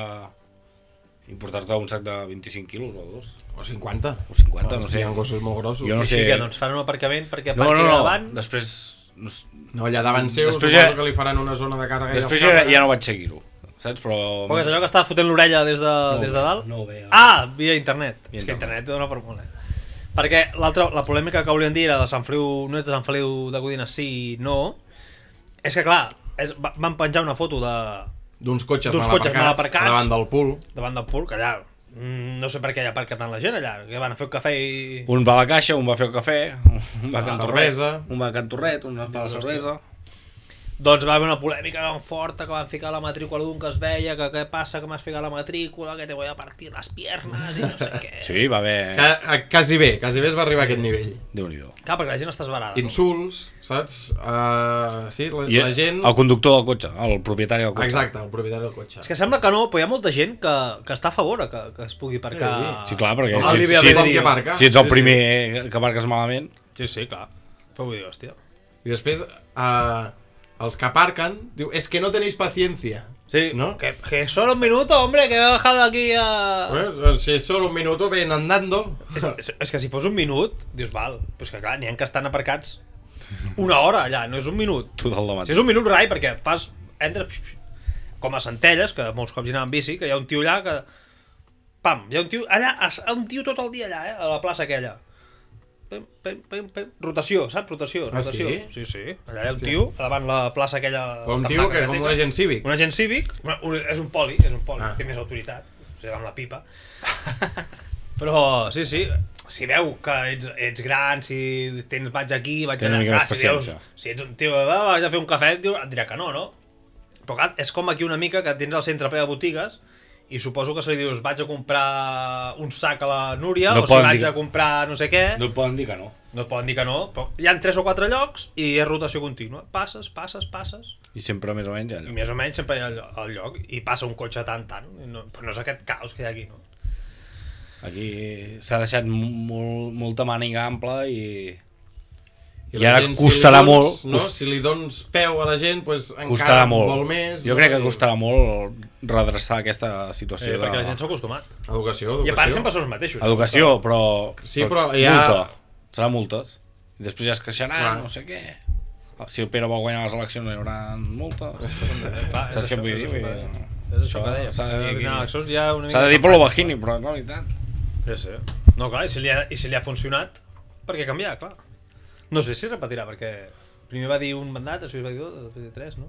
i portar-te un sac de vint-i-cinc quilos o dos. O cinquanta. O cinquanta, no sé. Hi ha gossos molt grossos. Jo no O sé. sigui que doncs fan un aparcament perquè No, aparqui no, no. davant. Després... No, s- No, allà davant seu, Després suposo ja- que li faran una zona de càrrega després i ja, descàrrega. ja no vaig seguir-ho. Saps? Però... Però és allò que estava fotent l'orella des de, No ho des de veia, dalt? no ho veia. Ah, via internet. Via és que internet. internet dona per molt, eh? Perquè l'altra, la polèmica que volien dir era de Sant Feliu, no ets de Sant Feliu de Codines, sí, no. És que clar, és, va- van penjar una foto de D'uns cotxes, D'uns mal, cotxes aparcats, mal aparcats. davant del pool. davant del pool, que allà mm, no sé per què hi aparca tant la gent allà, que van a fer un cafè i... Un va a la caixa, un va a fer el cafè, un va a La Can Torret, cervesa. un va a Can Torret, un va a fer la cervesa. Doncs va haver una polèmica ben forta, que van ficar la matrícula d'un que es veia, que què passa que m'has ficat la matrícula, que te voy a partir les piernas i no sé què. Sí, va haver... Que, a, quasi bé, quasi bé es va arribar a aquest nivell. Déu-n'hi-do. Clar, perquè la gent està esbarada. No? Insults, saps? Uh, sí, la, I la gent... el conductor del cotxe, el propietari del cotxe. Exacte, el propietari del cotxe. És que sembla que no, però hi ha molta gent que, que està a favor que, que es pugui aparcar... Sí, clar, perquè Com si- Olivia si- Benzi. Tothom que aparca. Si ets el Sí, primer que marques malament... Sí, sí, clar. Però vull dir, hòstia. I després, uh, els que aparquen, diu, és es que no tenéis paciencia. Sí, ¿No? que, que solo un minuto, hombre, que he bajado aquí a... Bueno, si es solo un minuto, ven andando. És, és, és que si fos un minut, dius, val, però és que clar, n'hi ha que estan aparcats una hora allà, no és un minut. Tot el Si és un minut, rai, perquè fas... Entres... Com a Centelles, que molts cops hi anava amb bici, que hi ha un tio allà que... Pam, hi ha un tio allà, un tio tot el dia allà, eh, a la plaça aquella. Pem, pem, pem, pem. Rotació, saps? Rotació, Ah, rotació. sí? Sí, sí. Allà hi ha un Hòstia. tio, davant la plaça aquella... Però un tan tio maca que com té, un agent cívic. Un agent cívic, un, un, és un poli, és un poli, Ah. ah. té més autoritat, o sigui, amb la pipa. Però, sí, sí, si veu que ets, ets gran, si tens, vaig aquí, vaig Té una allà, mica clar, més si, veus, paciència. si ets un tio, va, vaig a fer un cafè, et, diu, et dirà que no, no? Però clar, és com aquí una mica que tens al centre ple de botigues i suposo que se li dius vaig a comprar un sac a la Núria No o si poden vaig dir- a comprar no sé què, No et poden dir que no. no et poden dir que no, però hi ha tres o quatre llocs i és rotació contínua, passes, passes, passes I sempre més o menys i allò. més o menys sempre hi ha el, el lloc i passa un cotxe tant tant i no, però no és aquest caos que hi ha aquí, no? Aquí s'ha deixat molt, molta màniga ampla i... I, la ara gent, costarà si li molt... dons, no? cost- Si li dones peu a la gent, pues, Costarà encara molt. vol més. Jo no? crec que I- costarà molt redreçar aquesta situació Eh, perquè la de... gent s'ha acostumat Educació, i a part sempre educació. són els mateixos. Educació, però... Sí, però hi ha- Multa. Serà multes. I després ja es queixaran, Clar. no sé què. Si el Pere vol guanyar les eleccions no hi haurà multa. Clar, és Saps què això, vull és dir? això Vull que dir, deia. És això que deia. s'ha de dir Al aquí. final, això ja una S'ha mica de dir per lo campanya. bajini, però no, la veritat. Sí, sí. No, clar, i si li ha, i si li ha funcionat, per què canviar, clar. No sé si es repetirà, perquè primer va dir un mandat, després va dir dos, després va dir tres, no?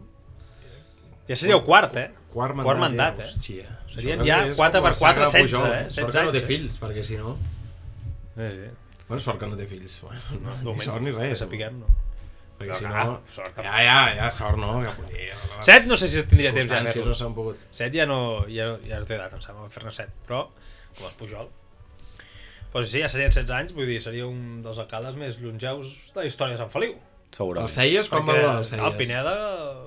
Ja seria el quart, eh? Quart mandat, Quart mandat, ja, eh? hòstia. Serien Això ja és quatre com per la quatre, saga setze, Pujol. eh? Sort setze que no té anys, eh? fills, perquè si no... Sí, sí. Bueno, sort que no té fills. Bueno, De ni moment, sort ni que res. sapiguem, no. Perquè No, si clar, no... sort. Ja, ja, ja, sort no. Ja podia, les set no sé si tindria temps ja circumstàncies fer-lo. no s'han pogut. set ja no, ja, ja no té edat, em sembla, fer-ne set, però com el Pujol. Pues sí, ja serien setze anys, vull dir, seria un dels alcaldes més longeus de la història de Sant Feliu. Segurament. El Celles, quan va durar el Celles? El Pineda...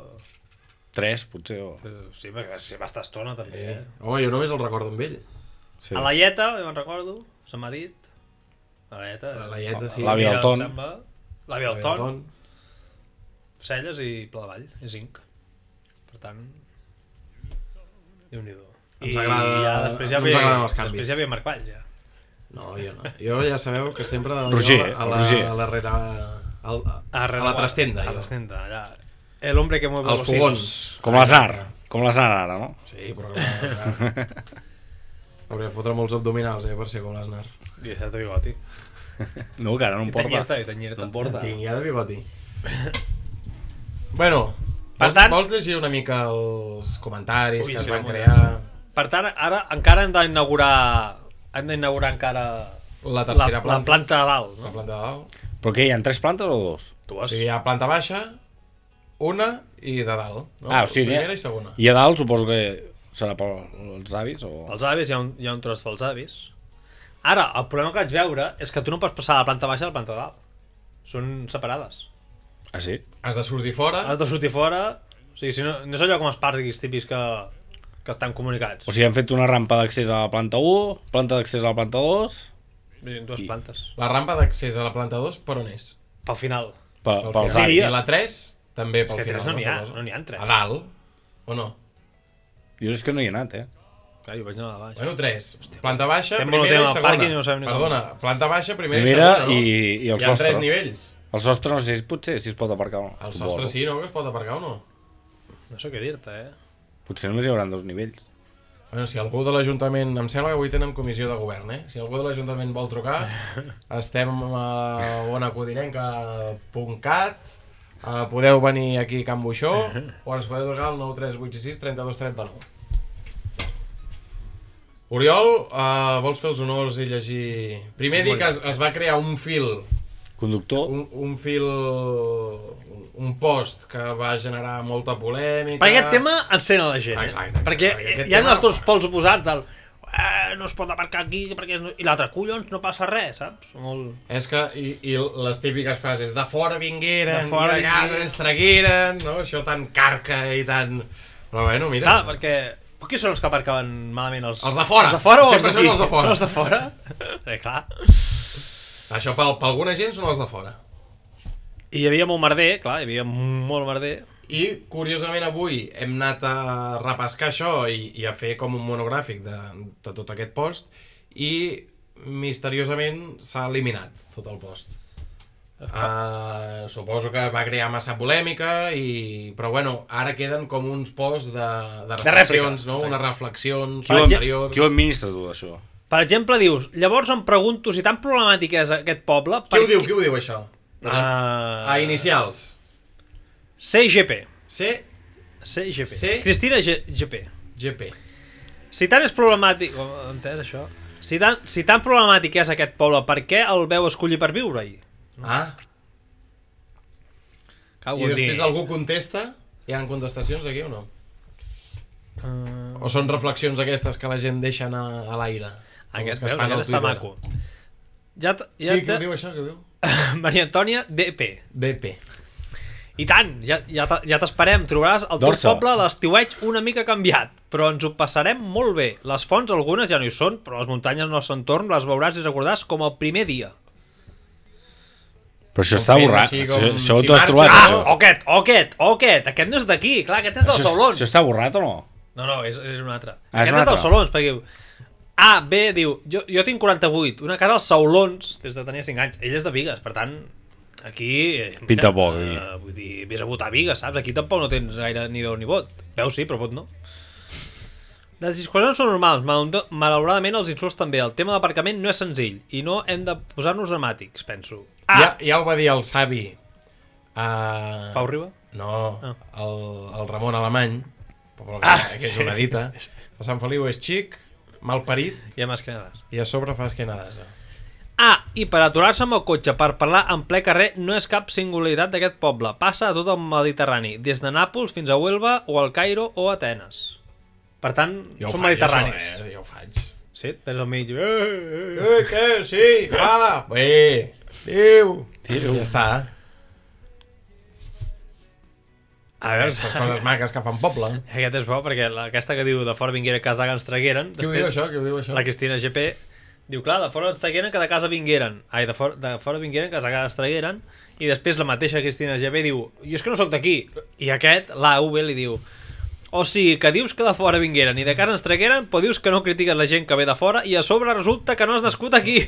Tres, potser. O... Sí, perquè sí, va estar estona també. Eh. Eh? Home, jo només el recordo amb ell. Sí. A la Ieta, jo me'n recordo, se m'ha dit. A la Ieta. La Laieta, sí. L'avi del Ton. L'avi del Ton. Celles i Pla de Vall, i Zinc. Per tant, Déu-n'hi-do. Ens agrada- I ja després ja ens ve, agraden els canvis. després ja ve Marc Valls, ja. No, jo no. Jo ja sabeu que sempre... Roger, jo a la, Roger. a la, rere, al, a, Ah, a la trastenda. A la jo. trastenda, allà. El hombre que mueve Els los fogons. hilos. Com l'Aznar. Com l'Aznar ara, no? Sí, però clar, clar. Hauria de fotre molts abdominals, eh, per ser com l'Aznar. I de cert bigoti. No, que ara no em I porta. tenyir-te, i tenyir-te. No em porta. Tinc ja de bigoti. Bueno, Per vols, tant- vols llegir una mica els comentaris Ui, que es sí, van molt crear? Per tant, ara encara hem d'inaugurar... Hem d'inaugurar encara... La tercera la, planta. La planta de dalt, La no? planta de dalt. Però què, hi ha tres plantes o dos? O Dues. sigui, hi ha planta baixa, una i de dalt. No? Ah, o sigui, Primera hi ha- i segona. I a dalt suposo que serà pels avis o... Pels avis, hi ha un, hi ha un tros pels avis. Ara, el problema que vaig veure és que tu no pots passar de la planta baixa a la planta de dalt. Són separades. Ah, sí? Has de sortir fora. Has de sortir fora... O sigui, si no, no és allò com els pàrquings típics que, que estan comunicats. O sigui, han fet una rampa d'accés a la planta u, planta d'accés a la planta dos, Dues plantes. La rampa d'accés a la planta dos, per on és? Pel final. pe, Pel pels final. avis. I la tres, també És pel que final. tres no n'hi ha, suposo? no n'hi ha tres. A dalt, o no? Jo és que no hi he anat, eh? Clar, jo vaig anar a baix. Bueno, tres. Planta baixa, Fem primera monotema i al pàrquing i segona. no sabem ni com. Perdona, planta baixa, primera, Primera i segona, no? i, i el Hi ha sostre. tres nivells. El sostre no sé si potser si es pot aparcar o no. El Suposo. sostre sí, no? Que es pot aparcar o no? No sé què dir-te, eh? Potser només hi haurà dos nivells. Bueno, si algú de l'Ajuntament... Em sembla que avui tenen comissió de govern, eh? Si algú de l'Ajuntament vol trucar, estem a onacodinenca punt cat, uh, podeu venir aquí a Can Buixó o ens podeu trucar al nou tres vuit sis tres dos tres nou. Oriol, uh, vols fer els honors i llegir... Primer dir que es, es va crear un fil, Conductor. un, un fil, un post que va generar molta polèmica. Per aquest tema encén a la gent, eh? Exacte. Perquè Perquè aquest hi ha tema- els dos pols oposats del eh, no es pot aparcar aquí perquè és no... i l'altre, collons, no passa res, saps? Molt... És que, i, i les típiques frases, de fora vingueren, De fora i de casa vingueren. ens tragueren, no? Això tan carca i tan... Però bueno, mira... Clar, perquè... Però qui són els que aparcaven malament? Els, Els de fora. Els de fora o els Sempre d'aquí? són els de fora. Són els de fora? Eh, clar. Això per, per alguna gent són els de fora. I hi havia molt merder, clar, hi havia molt merder. I, curiosament, avui hem anat a repescar això i, i a fer com un monogràfic de, de tot aquest post i, misteriosament, s'ha eliminat tot el post. Uh, suposo que va crear massa polèmica i... però bueno, ara queden com uns posts de, de reflexions, rèplica. no? Sí. Unes reflexions Qui ho, anteriors. qui ho administra tot això? Per exemple, dius, llavors em pregunto si tan problemàtic és aquest poble... Qui ho diu? Qui ho diu, això? Uh, A inicials. C G P. C C G P. C? Cristina G P. G P. Si tant és problemàtic... Oh, entès, això? Si tan, si tan problemàtic és aquest poble, per què el veu escollir per viure-hi? Ah, Cago i en després dir. algú contesta? Hi ha contestacions aquí o no? Uh, O són reflexions aquestes que la gent deixa anar a l'aire? Com aquest, les que es veus, fan al aquest està Twitter? maco. Ja, t- ja Qui, qui ho te... diu això? Qui ho diu? Maria Antònia D P. D P. I tant, ja, ja, t- ja t'esperem, trobaràs el teu Dorsa. poble a l'estiueig una mica canviat, però ens ho passarem molt bé. Les fonts, algunes ja no hi són, però les muntanyes no són torn, les veuràs i recordaràs com el primer dia. Però això Com està fent borrat. així, Això, com això si ho t'ho has marxa, trobat, no? això. O aquest, o aquest, o aquest, aquest no és d'aquí, clar, aquest és dels Això, Saulons. això està borrat o no? No, no, és, és un altre. Ah, és aquest un és dels altre. Saulons, perquè diu... A, B, diu, jo, jo tinc quaranta-vuit, una casa als Saulons, des de tenia cinc anys, ell és de Bigues, per tant, aquí... eh, Mira, Pinta poc, aquí. Uh, vull dir, vés a votar a Bigues, saps? Aquí tampoc no tens gaire ni veu ni vot. Veu sí, però vot no. Les discussions són normals, mal- malauradament els insults també. El tema d'aparcament no és senzill i no hem de posar-nos dramàtics, penso. Ah. Ja, Ah! ja ho va dir el savi. Uh... Pau Riba? No, Ah. el, el Ramon Alemany, però que, Ah, que és sí. una dita. A Sant Feliu és xic, mal parit I a Mascanades. i a sobre fa esquenades. Ah, i per aturar-se amb el cotxe per parlar en ple carrer no és cap singularitat d'aquest poble. Passa a tot el Mediterrani, des de Nàpols fins a Huelva o al Cairo o Atenes. Per tant, jo són faig, mediterranis. Això, eh? Jo ho faig. Sí, et ves al mig. Eh, eh, eh. Eh, què? Sí, va. Bé. Diu. Ja està. A veure, Aquestes coses maques que fan poble. aquest és bo perquè la, aquesta que diu de fora vingueren, casa ens tragueren. Qui ho diu això? Qui ho diu això? La Cristina G P diu, clar, de fora ens tragueren que de casa vingueren. Ai, de fora, de fora vingueren que de casa ens tragueren. I després la mateixa Cristina G P diu, jo és que no sóc d'aquí. I aquest, l'A V, li diu, o sigui, que dius que de fora vingueren i de casa ens tragueren, però dius que no critiques la gent que ve de fora i a sobre resulta que no has nascut aquí.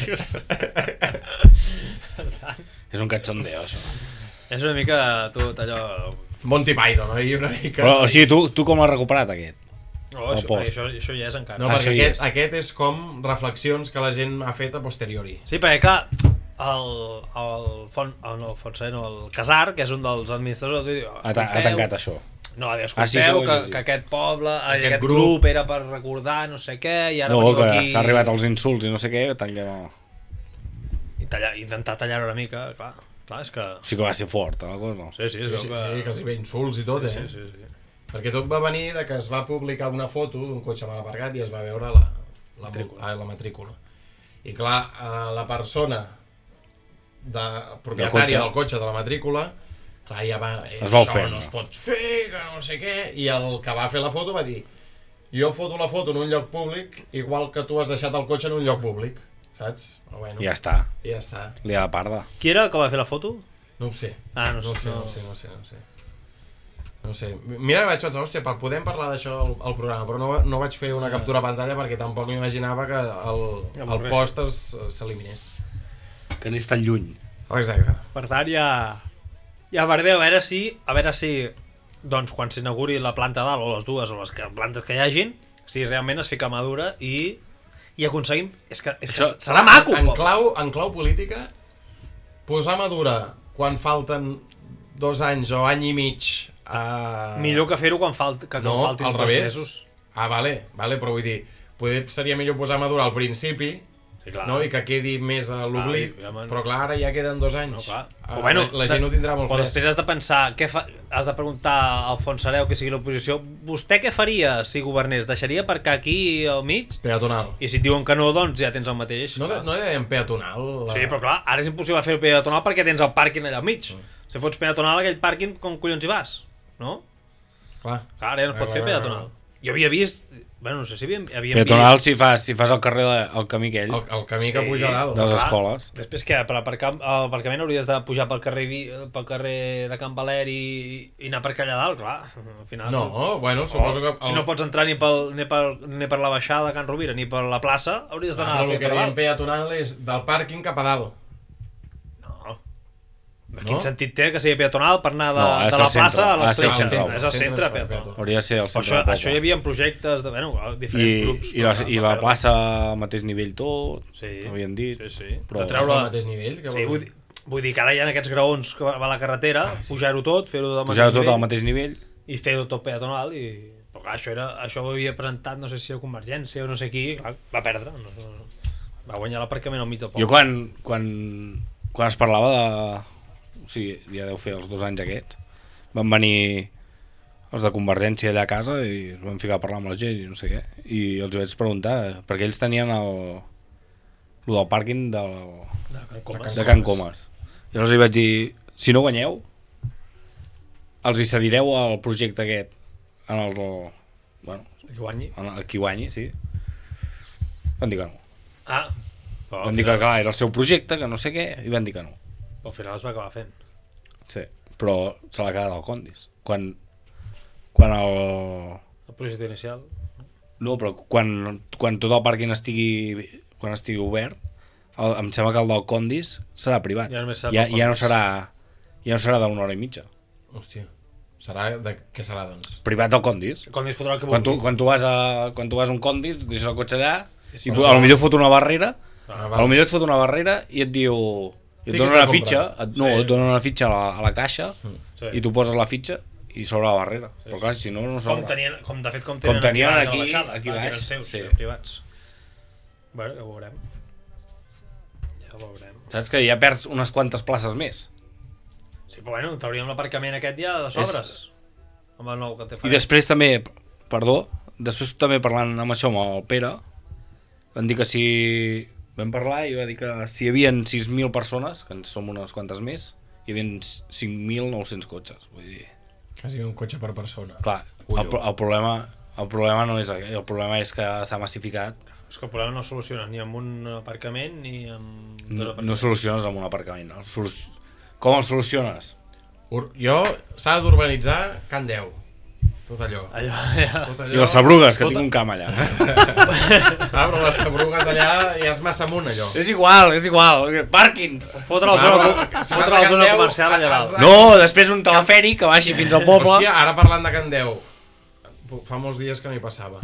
És un cachondeo, això. És una mica tot allò... Monty Python, no? I una mica... Però, o sigui, tu, tu com l'has recuperat, aquest? Oh, això, això, això ja és encara. No, Ah, perquè això hi aquest, és. aquest és com reflexions que la gent ha fet a posteriori. Sí, perquè clar, el, el, Fon, el, no, el Fonser, no, el Casar, que és un dels administradors, diu, Ha, ta- ha tancat això. No, diu, Ah, sí, escolteu això ho he que, llegit. que aquest poble, aquest, Aquest aquest grup. grup era per recordar no sé què, i ara No, veniu que aquí... s'ha arribat als insults i no sé què, tanca... I tallar, intentar tallar una mica, clar, clar, és que... Sí que va ser fort, la cosa. Sí, sí, es veu Sí, que... sí, quasi bé insults i tot, eh? Sí, sí, sí. Perquè tot va venir de que es va publicar una foto d'un cotxe mal aparcat i es va veure la, la, matrícula. Ah, la matrícula. I clar, eh, la persona de, propietària cotxe. del cotxe, de la matrícula, clar, ja va... Eh, Es va això ofendre. no es pot fer, que no sé què... I el que va fer la foto va dir, jo foto la foto en un lloc públic igual que tu has deixat el cotxe en un lloc públic, saps? Però bueno, Ja està. ja està. Li ha de parda. Qui era el que va fer la foto? No ho sé. Ah, no, No ho sé, sé, no ho sé, no ho sé, no ho sé. No ho sé. Mira que vaig pensar, hòstia, per podem parlar d'això al, al programa, però no, va- no vaig fer una captura a pantalla perquè tampoc m'imaginava que el, el Avorreix. post es- s'eliminés. Que n'és tan lluny. Exacte. Per tant, ja... Ja veuré, a veure si... A veure si... Doncs quan s'inauguri la planta dalt, o les dues, o les que, plantes que hi hagin, si realment es fica madura i... I aconseguim... És que, és que Això, serà maco! En, en, poble. clau, en clau política, posar madura quan falten dos anys o any i mig a... Millor que fer-ho quan, falt, que quan No, faltin al dos revés. mesos. Ah, vale, vale, però vull dir, poder, seria millor posar madura al principi, Sí, clar. no? I que quedi més a l'oblit, Ah, ja, man. però clar, ara ja queden dos anys. No, clar. Ah, Però bueno, la, la gent ho tindrà molt però fresc. després has de pensar, què fa, has de preguntar al Fonsereu, que sigui l'oposició, vostè què faria si governés? Deixaria aparcar aquí al mig? Peatonal. I si et diuen que no, doncs ja tens el mateix. No, de- no dèiem peatonal? La... Sí, però clar, ara és impossible fer el peatonal perquè tens el pàrquing allà al mig. Si fots peatonal, aquell pàrquing, com collons hi vas? No? Clar. Clar, ara ja no es pot Clar, fer clar, peatonal. Jo havia vist... Bueno, no sé si havíem, havíem Peatonal vist... si fas, si fas el carrer de, el camí aquell El, el camí que Sí. puja a dalt. de les Clar. escoles. Després què? Per aparcar, el aparcament hauries de pujar pel carrer, Vi- pel carrer de Can Valeri i, i anar per allà dalt, clar. Al final, No, tu- bueno, suposo que... Si no pots entrar ni, pel, ni, per, ni per la baixada de Can Rovira ni per la plaça, hauries Ah, d'anar però a fer el que per diem dalt. peatonal és del pàrquing cap a dalt. No. De No? quin sentit té que sigui peatonal per anar de, No, ha de de ser la al centre, plaça a ha de les ser al tres centre. centre. És al centre, Centre, peatonal. Hauria de ser el Però centre això, del poble. això hi havia projectes de, bueno, diferents I, grups. i, la, però- i la però- plaça al mateix nivell tot, Sí, havien dit. sí, sí. Però De Treure treure- al mateix nivell? Que Sí, vull dir, vull dir que ara hi ha aquests graons que va a la carretera, Ah, sí. pujar-ho tot, fer-ho del pujar mateix tot nivell al mateix nivell. i fer-ho tot peatonal i... Però clar, això, era, això ho havia presentat, no sé si era Convergència o no sé qui, clar, va perdre, no, no, va guanyar l'aparcament al mig del poble. Jo quan, quan, quan es parlava de... O sigui, ja deu fer els dos anys aquests, van venir els de Convergència allà a casa i es van ficar a parlar amb la gent i no sé què. I els vaig preguntar, perquè ells tenien el, el del pàrquing del, De Can Comas. de Can Comas. I llavors li vaig dir, si no guanyeu, els hi cedireu el projecte aquest en el... Bueno, Que guanyi. en el qui guanyi, sí. Van dir que no. Ah, però Van al dir que final, clar, era el seu projecte, que no sé què, i van dir que no. al final es va acabar fent. Sí, però se l'ha quedat al Condis. Quan, quan el... El projecte inicial. No, però quan, quan tot el pàrquing estigui, quan estigui obert, el, em sembla que el del Condis serà privat. Ja només serà ja, pel ja no Condis. serà ja no serà d'una hora i mitja. Hòstia. Serà de... Què serà, doncs? Privat del Condis. Quan es fotrà el que Quan tu, vulgui. quan tu vas a, quan tu vas a un Condis, deixes el cotxe allà, I i si tu, no a lo millor fot una barrera, Ah, a lo millor et fot una barrera i et diu... I et Tiquet dona de una fitxa, compra. et, no, Sí. et dona una fitxa a la, a la caixa Sí. i tu poses la fitxa i s'obre la barrera. Però clar, si no, no Com, s'obre. tenien, com de fet com Com tenen tenien aquí, aquí- baix a la baixada, aquí clar, que baix, eren seus, sí. sí. privats. Bueno, ja ho veurem. veurem. Saps que ja perds unes quantes places més. Sí, però bueno, trauríem l'aparcament aquest ja de sobres. És... Amb el nou que té I després també, perdó, després també parlant amb això amb el Pere, van dir que si... Vam parlar i va dir que si hi havia sis mil persones, que en som unes quantes més, hi havia cinc mil nou-cents cotxes. Vull dir... Quasi un cotxe per persona. Clar, Ui, el, el, problema, el problema no és aquest, el problema és que s'ha massificat. És que el problema no soluciones ni amb un aparcament ni amb... No, no soluciones amb un aparcament. El solu... Com el soluciones? Ur... Jo s'ha d'urbanitzar Can Deu. Tot allò. Allò, ja. Tot allò. I les Sabrugues, que Escolta. tinc un camp allà. Ah, però les Sabrugues allà ja és massa amunt, allò. És igual, és igual. Pàrquings. Fotre la Ah, zona, però si vas fotre a la Can zona Deu, comercial allà has dalt. de- No, després un telefèric que baixi fins al poble. Hòstia, ara parlant de Can Deu, fa molts dies que no hi passava.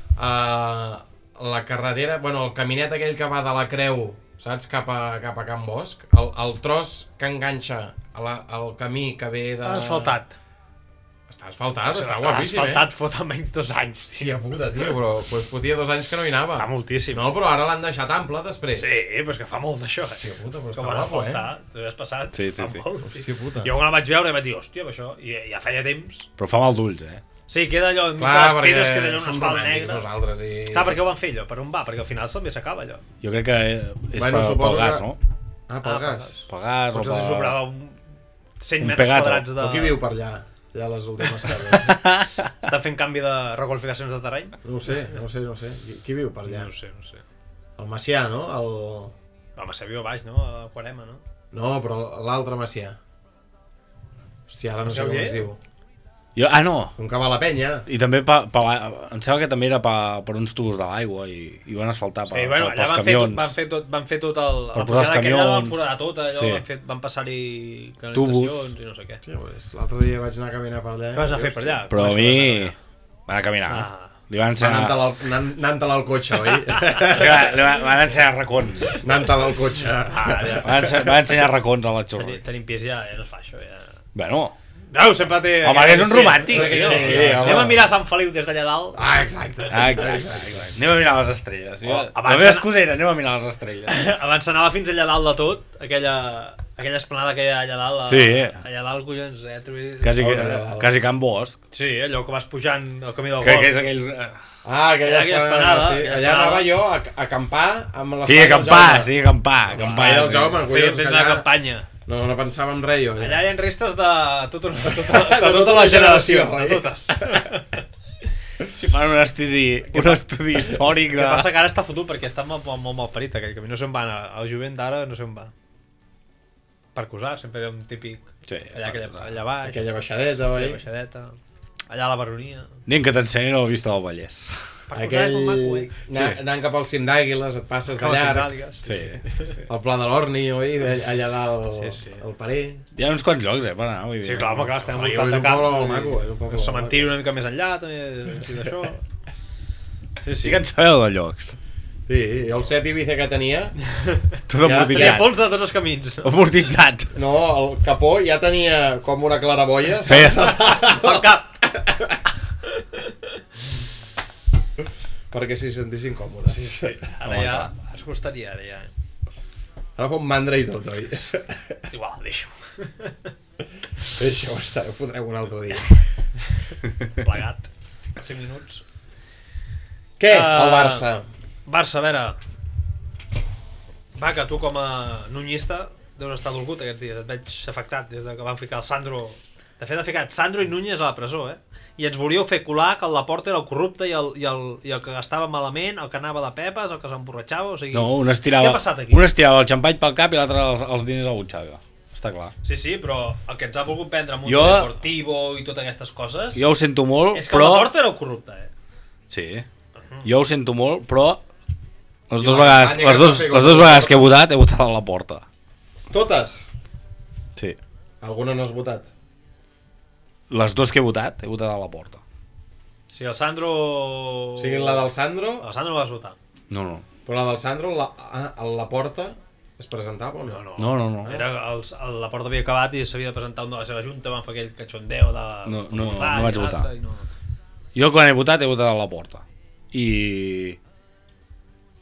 Uh, la carretera, bueno, el caminet aquell que va de la Creu, saps, cap a, cap a Can Bosch, el, el tros que enganxa a la, al camí que ve de... Asfaltat. Està asfaltat, està guapíssim, Asfaltat eh? fot almenys dos anys, tio. Hòstia puta, tio, però pues, fotia dos anys que no hi anava. Fa moltíssim. No, però ara l'han deixat ample, després. Sí, però és que fa molt d'això. Eh? Hòstia puta, però Com està van guapo, eh? asfaltar, t'ho has passat. Sí, sí, fa sí. molt, tio. Hòstia puta. Jo quan la vaig veure vaig dir, hòstia, això, i ja feia temps. Però fa mal d'ulls, eh? Sí, queda allò, enmig de Clar, les perquè pedres queda allò un som asfalt romàntics negre. nosaltres i... Clar, per què ho van fer allò? Per on va? Perquè al final també s'acaba allò. Jo crec que és Bueno, per, suposo pel gas, que- no? Ah, pel Ah, gas. Pel gas o Potser els hi sobrava per... un cent Un metres pegato. quadrats de... Però qui viu per allà? Allà a les últimes cases. Estan fent canvi de requalificacions de terreny? No ho sé, no ho sé, no ho sé. Qui, qui viu per allà? No ho sé, no ho sé. El Macià, no? El... Home, se viu a baix, no? A Quarema, no? No, però l'altre Macià. Hòstia, ara no sé com Macià es diu. Jo, ah, no. Un que va a la penya. I també pa, pa, la- em sembla que també era pa, per uns tubos de l'aigua i, i van asfaltar pa, Sí, bueno, pa, allà pels van fer, tot, camions. van, fer tot, van fer tot el... Per el posar els pujada aquella van camions. foradar tot, allò, Sí. van, fer, van passar-hi Tubos. canalitzacions i no sé què. Sí, pues, l'altre dia vaig anar a caminar per allà. Què vas anar a fer per allà? Però a Com mi... això vas Van a caminar. Ah. Li van ensenyar... Anant-te-la al- anant- Anant-te-la al cotxe, oi? Li van, li van, van ensenyar racons. Anant-te-la al cotxe. Ah, ja. Van, ense- van ensenyar racons a la xurra. Tenim, tenim pis ja, ja no es fa això, ja... Bueno, No, sempre té... Home, que és un romàntic. Sí, sí, sí, Sí, sí. home. Anem a mirar Sant Feliu des d'allà dalt. Ah, exacte. ah, exacte, exacte. Anem a mirar les estrelles. Jo, Oh, la abans meva de- excusa era anem a mirar les estrelles. Abans s'anava fins allà dalt de tot, aquella, aquella esplanada que hi ha allà dalt. a- Sí. Allà dalt, collons, eh? Trobi... Quasi, Oh, que, no, no. quasi Can Bosc. Sí, allò que vas pujant el camí del Que, Golf. que és aquell... Ah, aquella Aquella esplanada, esplanada, sí. aquella Allà esplanada. anava jo a, a acampar amb l'espai Sí, del acampar, Jaume. sí, acampar. acampar L'espai del sí. Jaume, Feien collons, fent que una allà... campanya. No, no pensava en res, jo. Allà Allà. hi ha restes de tota, una, tota, de tota tota la la generació, generació, de oi? totes. Si fan un estudi, un estudi històric El de... que passa que ara està fotut perquè està molt, molt, molt mal parit aquell camí. No sé on va anar. El jovent d'ara no sé on va. Per Cusar, sempre era un típic... Sí, allà, aquella, per Cusar. allà baix, Aquella baixadeta, oi? aquella baixadeta. Allà a la Baronia. Dient que t'ensenyi la vista del Vallès. Per Cusar Aquell... és molt maco, eh? Anant, anant cap al cim d'Àguiles, et passes de Cames llarg. Centràliques. Sí, sí, sí. El Pla de l'Orni, oi? De- Allà dalt, Sí, sí. el Parer. Hi ha uns quants llocs, eh, per anar. Vull dir. Sí, clar, home, clar, estem Feliu envoltats és de un poble camp. molt maco, és un poble El molt cementiri una mica més enllà, també, sí, d'això. Sí, Sí que en sabeu de llocs. Sí, jo el set Ibiza que tenia, Tot Ja, Tenia amortitzat. pols de tots els camins. Amortitzat. no, el capó ja tenia com una claraboia, saps? Feia... Pel cap. Perquè s'hi sentissin còmodes. Sí, sí. Ara ja es costaria, ara ja. Ara fa un mandra i tot, oi? És igual, deixo. Això està, ho fotrem un altre dia. Plegat. cinc minuts. Què? Ah, El Barça. Barça, a veure. Va, que tu com a nunyista deus estar dolgut aquests dies. Et veig afectat des de que van ficar el Sandro... De fet, ha ficat Sandro i Núñez a la presó, eh? I ens volíeu fer colar que el Laporta era el corrupte i el, i el, i el que gastava malament, el que anava de pepes, el que s'emborratxava, o sigui... No, un estirava, Què ha passat aquí? un estirava el xampany pel cap i l'altre els, els diners a la butxaca. Està clar. Sí, sí, però el que ens ha volgut prendre amb un Jo- Deportivo i totes aquestes coses... Jo ho sento molt, És que però... el Laporta era el corrupte, eh? Sí. Jo ho sento molt, però... Les Jo dues la vegades, campanya les que dos, està fent les contra dues el vegades que he Porta. votat, he votat a la porta. Totes? Sí. Alguna no has votat? Les dues que he votat, he votat a la porta. O sigui, el Sandro... O sigui, la del Sandro, El Sandro no vas votar. No, no. però la del Sandro, la, ah, a la porta, es presentava o no? No, No, no, no. Era el, el, la porta havia acabat i s'havia de presentar un de la seva junta, van fer aquell cachondeo de... No, no, votar no i vaig votar. l'altre, i No... Jo quan he votat, he votat a la porta. I...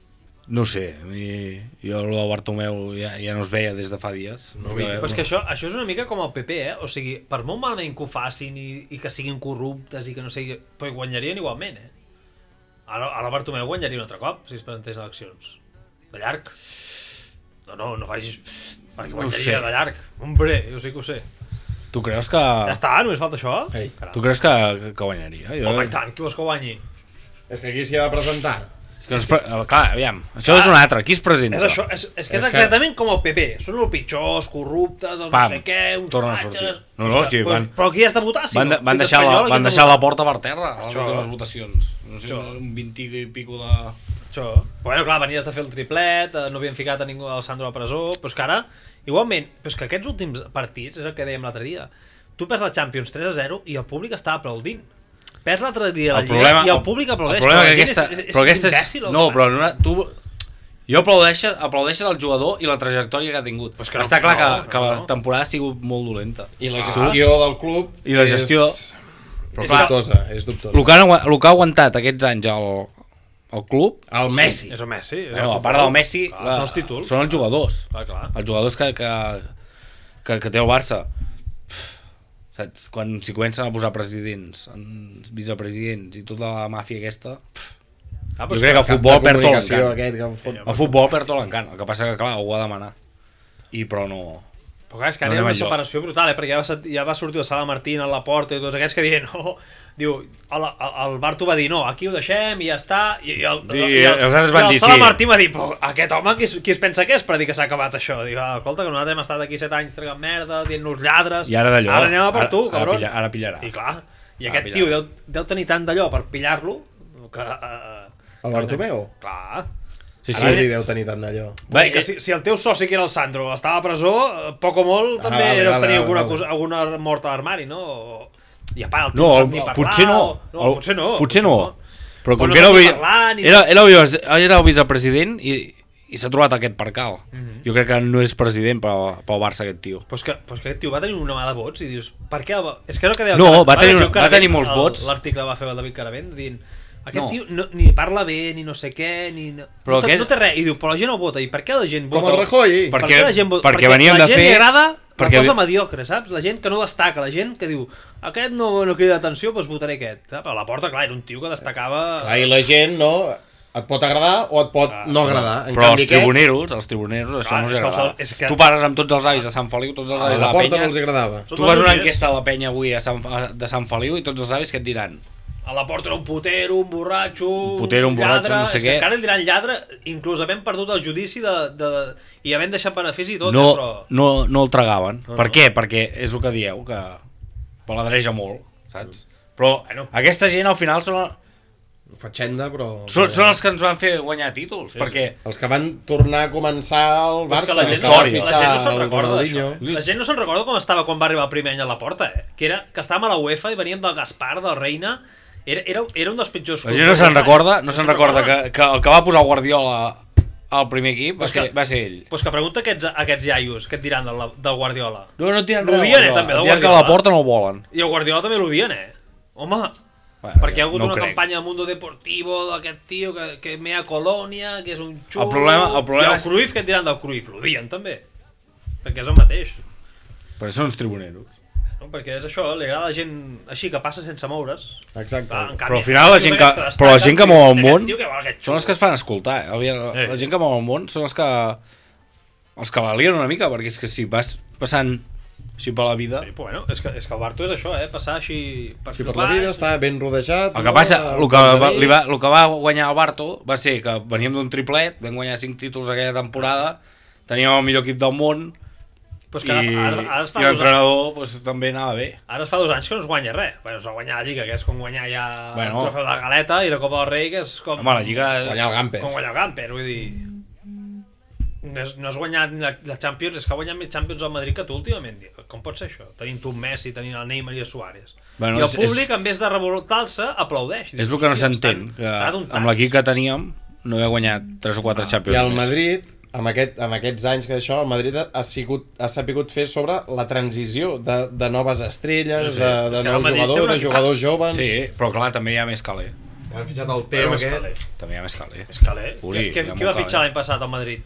No sé, mi, jo el Bartomeu ja, ja no es veia des de fa dies. No Però és que això, això és una mica com el P P, eh? O sigui, per molt malament que ho facin i, i que siguin corruptes i que no sigui... Però guanyarien igualment, eh? Ara, ara Bartomeu guanyaria un altre cop si es presentés a eleccions. De llarg. No, no, no facis... Perquè guanyaria no de llarg. Hombre, jo sí que ho sé. Tu creus que... Ja està, només falta això? Ei, tu creus que, que, que guanyaria? Jo... Home, i tant, qui vols que guanyi? És que aquí s'hi ha de presentar. És que no es pre... Clar, aviam, això és un altre. Qui es presenta? És, això, és, és que és, és exactament que... com el P P. Són els pitjors, corruptes, els Pam, no sé què, uns torna a fatxes... sortir. No, no, sí, pues, van... Però qui has de votar, si van, de, no? van Si deixar, la, espanyol, van deixar la porta per terra a les Això. últimes votacions. No sé, Això. un vint i pico de... Això. Bueno, clar, venies de fer el triplet, no havien ficat a ningú al Sandro a la presó, però és que ara, igualment, però és que aquests últims partits, és el que dèiem l'altre dia, tu perds la Champions tres a zero i el públic està aplaudint. Perds l'altre dia la El Lliga problema- i el públic aplaudeix. El problema però que la gent aquesta... és, és, però és aquesta imbècil, el no, que però passa. no, tu... Jo aplaudeixes, aplaudeixes el jugador i la trajectòria que ha tingut. Pues que no, Està clar que, no, que no, la no. temporada ha sigut molt dolenta. I la gestió del club I la gestió- és, Però és clar, dubtosa, és dubtosa. El que, han, el que ha aguantat aquests anys el, el club... El Messi. És el Messi. És Bueno, el a part futbol. del Messi, Clar, la, són els títols. són els jugadors. Clar, clar. Els jugadors que, que, que, que té el Barça. Saps? Quan s'hi comencen a posar presidents, vicepresidents i tota la màfia aquesta... Ah, Jo però és crec que el Cap de futbol perd tot comunicació l'encant. aquest que fot... El futbol perd tot l'encant. El que passa que, clar, ho ha de demanar. I però no... Però clar, és que ara No hi ha anem una enlloc. separació brutal, eh? Perquè ja va, ser- ja va sortir el Sala Martín, el Laporta i tots aquests que diuen, no, diu, el, el, el Barto va dir, no, aquí ho deixem i ja està, i, i el, Sí, i el, els altres van i el dir, Sala sí. Martín va dir, però aquest home qui, es- qui es pensa que és per dir que s'ha acabat això? Diu, ah, escolta, que nosaltres hem estat aquí set anys tregant merda, dient-nos lladres, I ara d'allò. ara anem a per ara- tu, ara cabron. pilla- ara pillarà. I clar, i Ara aquest pillarà. tio deu, deu tenir tant d'allò per pillar-lo, que... Uh, El Bartomeu? clar... Sí, Sí, sí. Ara li deu tenir tant d'allò. Vull dir que si, si el teu soci, que era el Sandro, estava a presó, eh, poc o molt, Ah, també vale, deus vale, tenir vale, alguna, vale. cosa, alguna mort a l'armari, no? O- I a part, el tio No, no el, sap ni parlar... potser no. o- no, El- potser no. Potser no. Però O com no que era, sap el, ni vi- parlar, ni- era, era, el vice- era el vicepresident i, i s'ha trobat aquest percal. Mhm. Jo crec que no és president pel, pel Barça aquest tio. Pues que, pues que aquest tio va tenir una mà de vots i dius, per què? el va- És que és el que deia el No, Cara- va tenir- llegir el va Caravent, tenir molts el- vots. L'article va fer el David Caravent dient aquest No. tio no, ni parla bé, ni no sé què, ni... No, Però no, té, aquest- no té res. I diu, però la gent no vota. I per què la gent vota? Com el Rajoy. Per- Per Perquè- què la gent vota? perquè veníem la de gent fer- li agrada perquè- la cosa mediocre, saps? La gent que no destaca, la gent que diu aquest no, no crida atenció, doncs votaré aquest. Saps? A la porta, clar, era un tio que destacava... Clar, i la gent no... Et pot agradar o et pot Ah, no agradar. En Però canvi, els tribuneros, els tribuneros, això Clar, no els és que els- agrada. és que- Tu parles amb tots els avis de Sant Feliu, tots els A avis de la la porta penya... no els agradava. Són Tu fas una dolents. enquesta a la penya avui a Sant, a- de Sant Feliu i tots els avis què et diran? A la porta era un putero, un borratxo, un putero, un borratxo, lladre. no sé És que què. encara el diran lladre, inclús havent perdut el judici de, de, i havent deixat benefici i tot, No, eh, però... no, no el tragaven. No, Per no. què? Perquè és el que dieu, que baladreja molt, saps? Però Bueno. aquesta gent al final són, Fatxenda, però... són, són els que ens van fer guanyar títols, perquè... Els que van tornar a començar al Però és Barça. que la els gent, que no, van la fitxar gent no se'n el recorda Ronaldinho. d'això. La gent no se'n recorda com estava quan va arribar el primer any a la porta, eh? Que era que estàvem a la UEFA i veníem del Gaspar, del Reina. Era, era, era un dels pitjors... La gent no se'n recorda, no se'n recorda que, que el que va posar Guardiola al primer equip va Pues ser, que- va ser ell. Pues que pregunta aquests, aquests iaios, què et diran del, del Guardiola. No, no tiren L'odien, eh, també, del Diuen que a Guardiola. la porta no el volen. I el Guardiola també l'odien, eh? Home, Bueno, perquè hi ha hagut no una crec. campanya al Mundo Deportivo d'aquest tio que, que mea colònia, que és un xulo... El problema- el problema I el és- Cruyff, què et diran del Cruyff? L'odien també. Perquè és el mateix. Perquè són uns tribuneros. No? Perquè és això, li agrada la gent així que passa sense moure's. Exacte. Clar, en canvi, Però al final la tios gent que- aquests però la destaquen, gent que dius, mou el "Hosti, món aquest tio que vol aquest Són els que es fan escoltar. Eh? Aviam, Eh. La gent que mou el món són els que els que la lien una mica, perquè és que si vas passant així per la vida... Sí, però bueno, és que, és que el Barto és això, eh? Passar així per Si per la vida està ben rodejat... El que no? passa, el que, Amb va, els li va, amics. el que va guanyar el Barto va ser que veníem d'un triplet, vam guanyar cinc títols aquella temporada, teníem el millor equip del món Pues i, que ara, ara, ara, es fa i dos, l'entrenador pues, també anava bé. ara es fa dos anys que no es guanya res. Bueno, es va guanyar la Lliga, que és com guanyar ja Bueno. el trofeu de galeta, i la Copa del Rei, que és com... Home, la Lliga... Guanyar el Gamper. Com guanyar el Gamper, vull dir... No has, no has guanyat ni la, la Champions, és que ha guanyat més Champions al Madrid que tu últimament. Com pot ser això? Tenint tu Messi, tenint el Neymar i el Suárez. Bueno, I el és- públic, és- en vez de revoltar-se, aplaudeix. És el que no s'entén, que amb l'equip que teníem no havia guanyat tres o quatre Champions I el més. Madrid, amb, aquest, amb aquests anys que això, el Madrid ha, sigut, ha sapigut fer sobre la transició de, de noves estrelles, Sí, sí. de, És de que el nous Madrid té jugadors, un de jugadors equipàs. joves... Sí, però clar, també hi ha més caler. Han fitxat el Teo aquest. També hi ha més calé. Escalé. Ui, Què, hi ha què molt va fitxar calé. l'any passat al Madrid?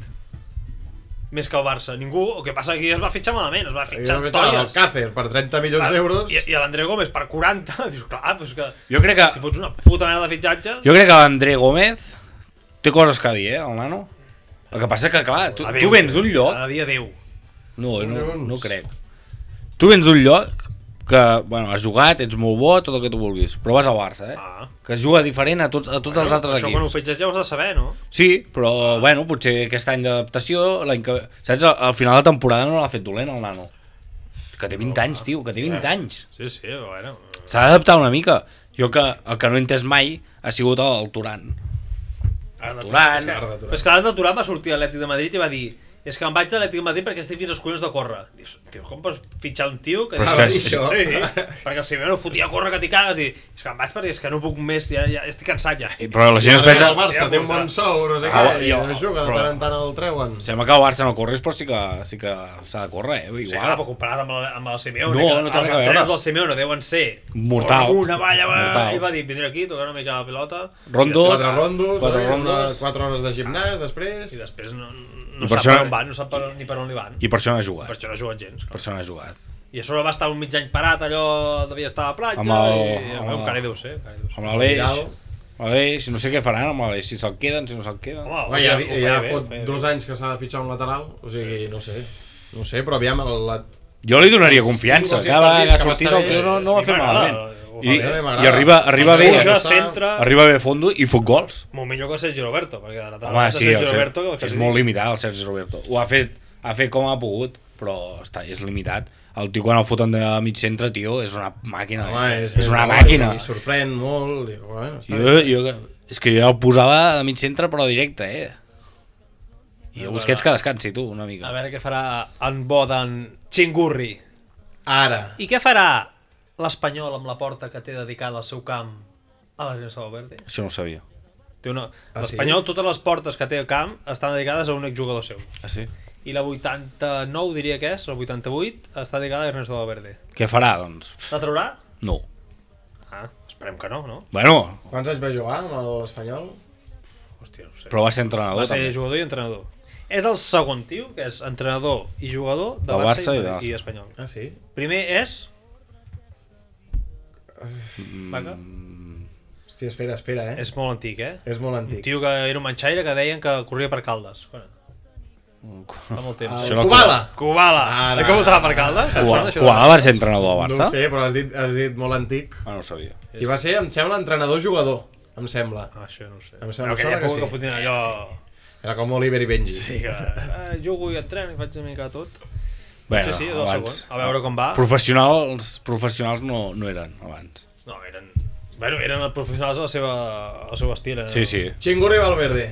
Més que el Barça. Ningú. El que passa que es va fitxar malament. Es va fitxar El tolles. Càcer per trenta milions d'euros. I, i l'André Gómez per quaranta. Dius, clar, però és que... Jo crec que... Si fots una puta mena de fitxatges... Jo crec que l'André Gómez té coses que dir, eh, el nano. El que passa que, clar, tu, tu vens d'un lloc... A dia Déu. No, no, no crec. Tu vens d'un lloc que, bueno, has jugat, ets molt bo, tot el que tu vulguis, però vas al Barça, eh? Ah. Que es juga diferent a tots, a tots Bueno, els altres això quan ho equips. fitxes ja ho has de saber, no? Sí, però, ah. bueno, potser aquest any d'adaptació, l'any que... Saps, al, al final de temporada no l'ha fet dolent, el nano. Que té vint anys, tio, que té vint anys. Sí, sí, bueno... S'ha d'adaptar una mica. Jo que el que no he entès mai ha sigut el Turan. Arda Turan, És que, Arda Turan. però és que l'Arda Turan va sortir a l'Atlètic de Madrid i va dir és que em vaig de l'Atlètic de Madrid perquè estic fins als collons de córrer. Dius, tio, com pots fitxar un tio que... Però és que- sí, sí, perquè el Simeone fotia a córrer que t'hi cagues. Diu, és que em vaig perquè és que no puc més, ja, ja estic cansat ja. Però la gent es pensa... El Barça té un bon sou, no sé Ah, què, i jo- no juga, de però- tant en tant el treuen. Sembla que el Barça no corres, però sí que, sí que s'ha de córrer, eh? Sí, clar, Igual. però comparat amb el, amb el Simeone, No, que no té els res a veure. entrenadors del Simeone deuen ser Mortals. com una valla, va, Mortals. i va dir, vindré aquí, tocar una mica la pilota. Rondos. Quatre rondos, Quatre oi? rondos. Una- quatre hores de gimnàs, després... I després no, I no per sap això- per on van, no sap per, on- ni per on li van. I per això no ha Per jugat. això no ha jugat gens. Per Clar. això no ha jugat. I a sobre va estar un mig any parat, allò devia estar a la platja, Amb el- i amb un el- cari deu ser. Cari deu ser. Amb l'Aleix, Vidal. l'Aleix, no sé què faran amb l'Aleix, si se'l queden, si no se'l queden. Home, Home, ja, ho feia ja bé, fot ho feia dos bé. anys que s'ha de fitxar un lateral, o sigui, no sé. No sé, però aviam, el, la... Jo li donaria confiança, Cinc o sis cada vegada que ha partits que sortit va el estar tio no, no ho A ha mi fet m'agrada, malament. ho I, fa bé, i m'agrada. arriba, arriba bé, Puja, està- centre... arriba bé fondo i fot gols. Molt millor que Sergi Roberto, perquè de la Home, tarda sí, de el Sergi Ser... Roberto... que és que molt digui. limitat el Sergi Roberto. Ho ha fet, ha fet com ha pogut, però està, és limitat. El tio quan el foten de mig centre, tio, és una màquina. Home, eh? és, és una bo, màquina. I sorprèn molt. I, bueno, està Jo, bé. jo, és que jo el posava de mig centre però directe, eh? I a Busquets que descansi, tu, una mica. A veure què farà en bo d'en Chingurri. Ara. I què farà l'Espanyol amb la porta que té dedicada al seu camp a l'Agència del Verde? Això no ho sabia. Té una... Ah, L'Espanyol, sí? totes les portes que té al camp estan dedicades a un exjugador seu. Ah, sí? I la vuitanta-nou, diria que és, la vuitanta-vuit, està dedicada a Ernesto Valverde. Què farà, doncs? La traurà? No. Ah, esperem que no, no? Bueno, Quants anys va jugar amb l'Espanyol? Hòstia, no ho sé. però va ser entrenador, Va ser també. jugador i entrenador. És el segon tio, que és entrenador i jugador de Del Barça, Barça i i, del i, Barça. Espanyol. Ah, sí? Primer és... Vaca? Hòstia, espera, espera, eh? És molt antic, eh? És molt Un antic. tio que era un manxaire que deien que corria per Caldes. Bueno, fa molt temps. El Això no- Kubala! Kubala! Ara. De com estava per Caldes? Et sona això? Kubala va ser entrenador del No Barça? ho sé, però has dit, has dit molt antic. Ah, no ho sabia. I va ser, em sembla, entrenador-jugador, em sembla. Ah, això no ho sé. Em sembla- En aquella sona que època sí. que fotien allò... Era com Oliver i Benji. Sí, que eh, jugo i entreno i faig una mica de tot. Bueno, sí, sí, és el abans, segon. A veure com va. Professionals, professionals no, no eren abans. No, eren... Bueno, eren els professionals al seu, al seu estil. Eh? Sí, sí. Chingurri Valverde.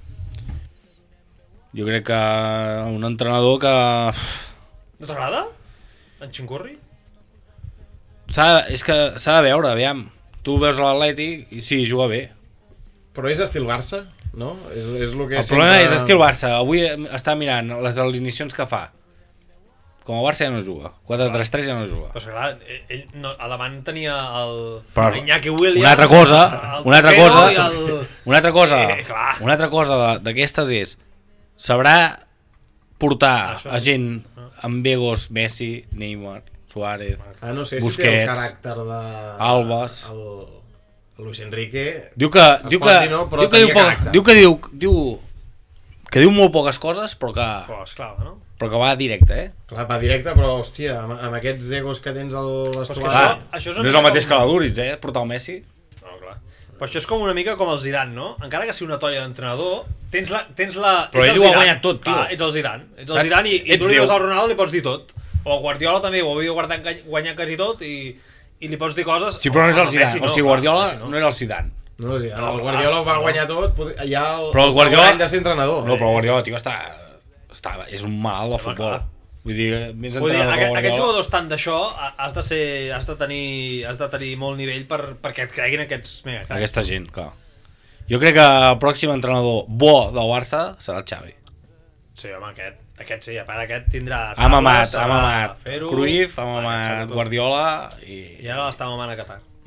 Jo crec que un entrenador que... No t'agrada? En Xingurri? S'ha, és que s'ha de veure, aviam. Tu veus l'Atlètic i sí, juga bé. Però és estil Barça, no? És, és el que El problema és estil Barça. Avui està mirant les alineacions que fa. Com a Barça ja no juga. quatre tres tres ja no juga. Però és que clar, ell no, a davant tenia el... Però Iñaki Williams... una altra cosa, el una altra Toquero cosa, i el... una altra cosa, Eh, clar. una altra cosa de- d'aquestes és sabrà portar Això a sí. gent amb egos Messi, Neymar, Suárez. Ah, no sé si té Busquets, el caràcter de... Albes. El, el Luis Enrique... Diu que Es diu pot que dir no, però diu que diu, tenia poc, caràcter. diu que diu diu que diu molt poques coses, però que Però esclar, no? però que va directe, eh? Clar, va directe, però, hòstia, amb, amb aquests egos que tens al que vestuari... això- això és una no és mica el mateix com- que la Duritz, eh? Portar el Messi. No, clar. Però això és com una mica com el Zidane, no? Encara que sigui una tolla d'entrenador, tens la... Tens la Però ets ell el ho ha Zidane. guanyat tot, tio. Clar, ets el Zidane. Ets el Saps? Zidane i, i Ets tu li Déu. dius al Ronaldo li pots dir tot. O el Guardiola també ho havia guardat, guanyat quasi tot i, i li pots dir coses... Sí, però no és el Al Messi Zidane. O sigui, clar, Guardiola Messi no era el Zidane. No, sí, No, el clar, Guardiola va no. guanyar tot, poder- ja el, Però el el Guardiola- segon any de ser entrenador. No, però el Guardiola, tio, està, està és un mal de futbol. clar. Vull dir, més Vull dir, entrenador que aquest, Guardiola. aquests jugadors tant d'això has de ser, has de tenir, has de tenir molt nivell per, perquè et creguin aquests mega cracs. Aquesta gent, clar. Jo crec que el pròxim entrenador bo del Barça serà el Xavi. Sí, home, aquest, aquest sí, a part aquest tindrà... Ha mamat, tables, ha mamat fer-ho. Cruyff, ha Bueno, mamat Xavi tot. Guardiola i... I ara l'està mamant a Qatar.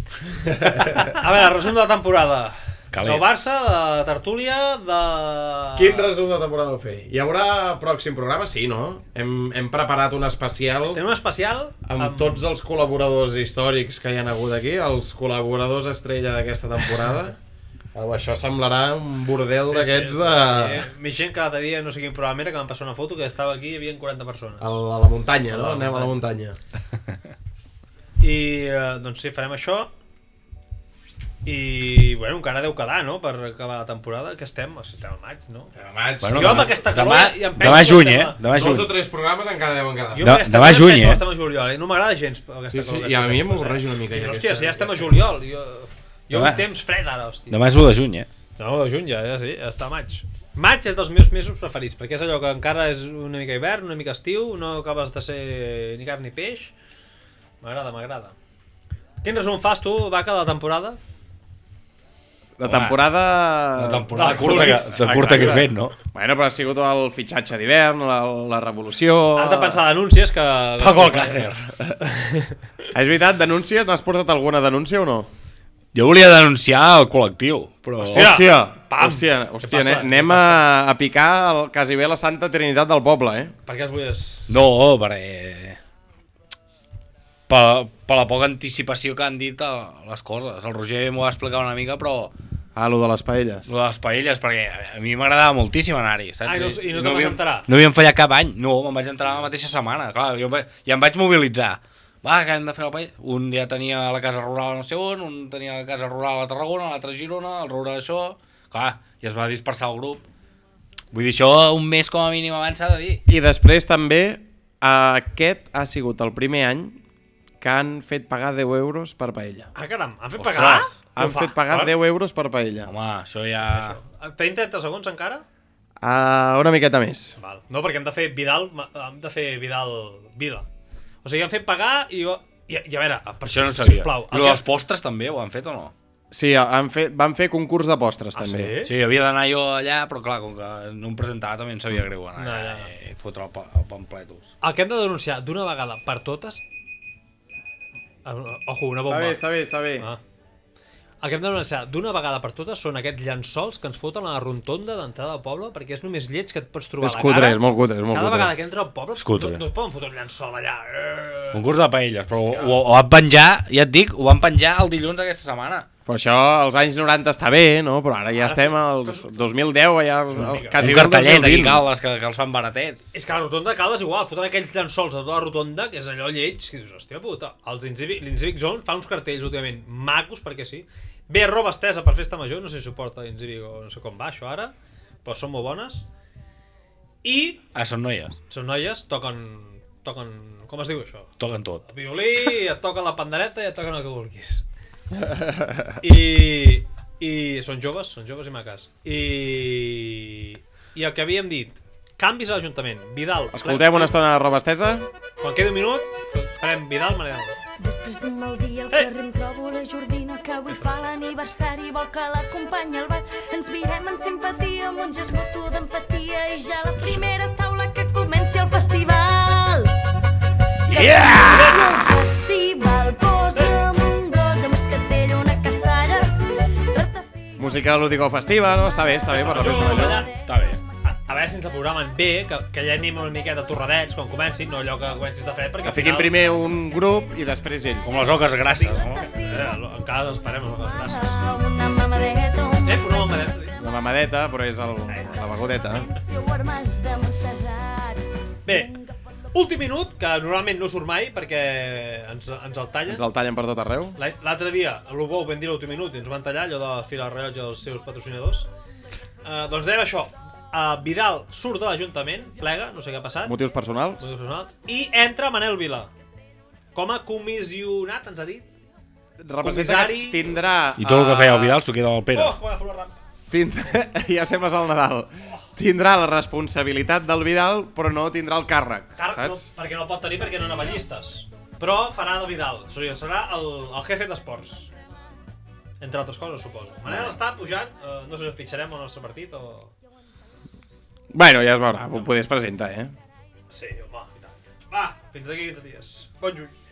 A veure, resum de la temporada. Calés. Del Barça, de tertúlia, de... Quin resum de temporada heu fet? Hi haurà pròxim programa? Sí, no? Hem, hem preparat un especial Tenim un especial amb, amb tots els col·laboradors històrics que hi ha hagut aquí, els col·laboradors estrella d'aquesta temporada. Oh, això semblarà un bordel sí, d'aquests sí, de... Mi gent que l'altre dia, no sé quin programa era, que vam passar una foto que estava aquí i hi havia quaranta persones. A la, a la muntanya, no? A la Anem muntanya. a la muntanya. I, eh, doncs sí, farem això. I, bueno, encara deu quedar, no?, per acabar la temporada. Que estem? Estem al maig, no? Estem al maig. Bueno, jo amb aquesta calor demà, ja em demà penso juny, eh? Demà Dos o tres programes encara deuen quedar. Jo amb aquesta demà calor juny, penso eh? que estem a juliol, i no m'agrada gens aquesta Sí, sí, calor. i a mi m'avorreix una mica. Ja, Ja hòstia, aquesta, si ja estem a aquesta. juliol. Jo, jo Demà. un temps fred ara, hòstia. Demà és u de juny, eh? No, de juny ja, ja sí, ja està a maig. Maig és dels meus mesos preferits, perquè és allò que encara és una mica hivern, una mica estiu, no acabes de ser ni carn ni peix. M'agrada, m'agrada. Quin resum fas tu, Vaca, de la temporada? De temporada... La temporada de curta, que, de curta que he fet, no? Bueno, però ha sigut el fitxatge d'hivern, la, la revolució... Has de pensar denúncies que... Paco Alcácer. És veritat, denúncies? N'has portat alguna denúncia o no? Jo volia denunciar el col·lectiu, però... Hòstia! Hòstia, Pam! hòstia, Què hòstia passa? anem a, a picar el, quasi bé la Santa Trinitat del poble, eh? Per què es volies... No, perquè... Per, per la poca anticipació que han dit a les coses. El Roger m'ho va explicar una mica, però... Ah, lo de les paelles. Lo de les paelles, perquè a mi m'agradava moltíssim anar-hi, saps? Ai, no, i no te'n vas havíem- enterar? No havíem fallat cap any. No, me'n vaig entrar la mateixa setmana. Clar, jo em va- ja em vaig mobilitzar. Va, que hem de fer la paella. Un ja tenia la casa rural no sé on, un tenia la casa rural a Tarragona, l'altre a Girona, el rural això... Clar, i es va dispersar el grup. Vull dir, això un mes com a mínim abans s'ha de dir. I després també, aquest ha sigut el primer any que han fet pagar deu euros per paella. Ah, caram, han fet Ostres, pagar? Han fet pagar deu euros per paella. Home, això ja... Tenim trenta segons encara? Uh, una miqueta més. Val. No, perquè hem de fer Vidal, hem de fer Vidal vida. O sigui, han fet pagar i jo... I, i a veure, per Això no ho sabia. sisplau, I el lo que- dels postres també ho han fet o no? Sí, han fet, van fer concurs de postres, Ah, també. sí? Sí, havia d'anar jo allà, però clar, com que no em presentava també em sabia greu anar No, allà ja. i fotre el, pa, el pampletos. El que hem de denunciar d'una vegada per totes... Ojo, una bomba. Està bé, està bé, està bé. Ah. El que hem de denunciar d'una vegada per totes són aquests llençols que ens foten a la rotonda d'entrada al poble, perquè és només lleig que et pots trobar És a la cutre, cara. és molt cutre, és molt Cada cutre. vegada que entra al poble És cutre. no, no es poden fotre un llençol allà. Eh. Concurs de paelles, però ho, ho, ho van penjar, ja et dic, ho van penjar el dilluns aquesta setmana. Però això als anys noranta està bé, no? Però ara ja Ara estem sí. als dos mil deu, ja els, el, quasi Un bé el cartellet dos mil aquí vint. Caldes que, que els fan baratets. És que a la rotonda de Caldes igual, foten aquells llençols a tota la rotonda, que és allò lleig, que dius, hòstia puta. Els Incívic, l'Incívic Zone fa uns cartells últimament macos, perquè sí. Bé, roba estesa per festa major, no sé si suporta l'Incívic o no sé com va això ara, però són molt bones. I Ah, són noies. són noies, toquen, toquen, com es diu això? Toquen tot. El violí, et toquen la pandereta i et toquen el que vulguis. I, i són joves, són joves i maques. I, i el que havíem dit, canvis a l'Ajuntament. Vidal. Escoltem una estona de roba estesa. Quan quedi un minut, farem Vidal, Mariano. Després d'un mal dia al Ei! carrer em trobo la Jordina que avui fa l'aniversari, vol que l'acompanyi al bar. Ens mirem en simpatia, amb un gest mutu d'empatia i ja la primera taula que comenci el festival. Que comenci el festival, posa'm un got de moscatell, una caçalla, ratafia... Música lúdica festiva, no? Està bé, està bé per la festa major. Està bé. A, a veure si ens el programen bé, que, que ja anem una miqueta torradets quan comencin, no allò que comencis de fred, perquè Que fiquin primer un grup i després ells. Com les oques grasses, no? Eh, encara esperem les gràcies. Una mamadeta, un És una mamadeta. dic. La mamadeta, però és el, la begodeta. si ho armes de Montserrat. Bé, últim minut, que normalment no surt mai perquè ens, ens el tallen. Ens el tallen per tot arreu. L'any- L'altre dia, a l'U B O vam dir l'últim minut i ens ho van tallar, allò de filar el rellotge dels seus patrocinadors. Uh, doncs dèiem això, uh, Vidal surt de l'Ajuntament, plega, no sé què ha passat, Motius personals. motius personals, i entra Manel Vila. Com a comissionat, ens ha dit. Representa Comissari. que tindrà... I tot el que feia el eh, Vidal s'ho queda al Pere. Oh, com agafo la rampa. Tindrà, ja sembles al Nadal. Tindrà la responsabilitat del Vidal, però no tindrà el càrrec, Car no, saps? perquè no el pot tenir perquè no anava a llistes. Però farà de Vidal, o sigui, serà el, el jefe d'esports. Entre altres coses, suposo. Manel està pujant, eh, no sé si el fitxarem al nostre partit o... Bueno, ja es veurà, poder es presenta, eh? Sí, home, i tant. Va, fins d'aquí quinze dies. Bon juny.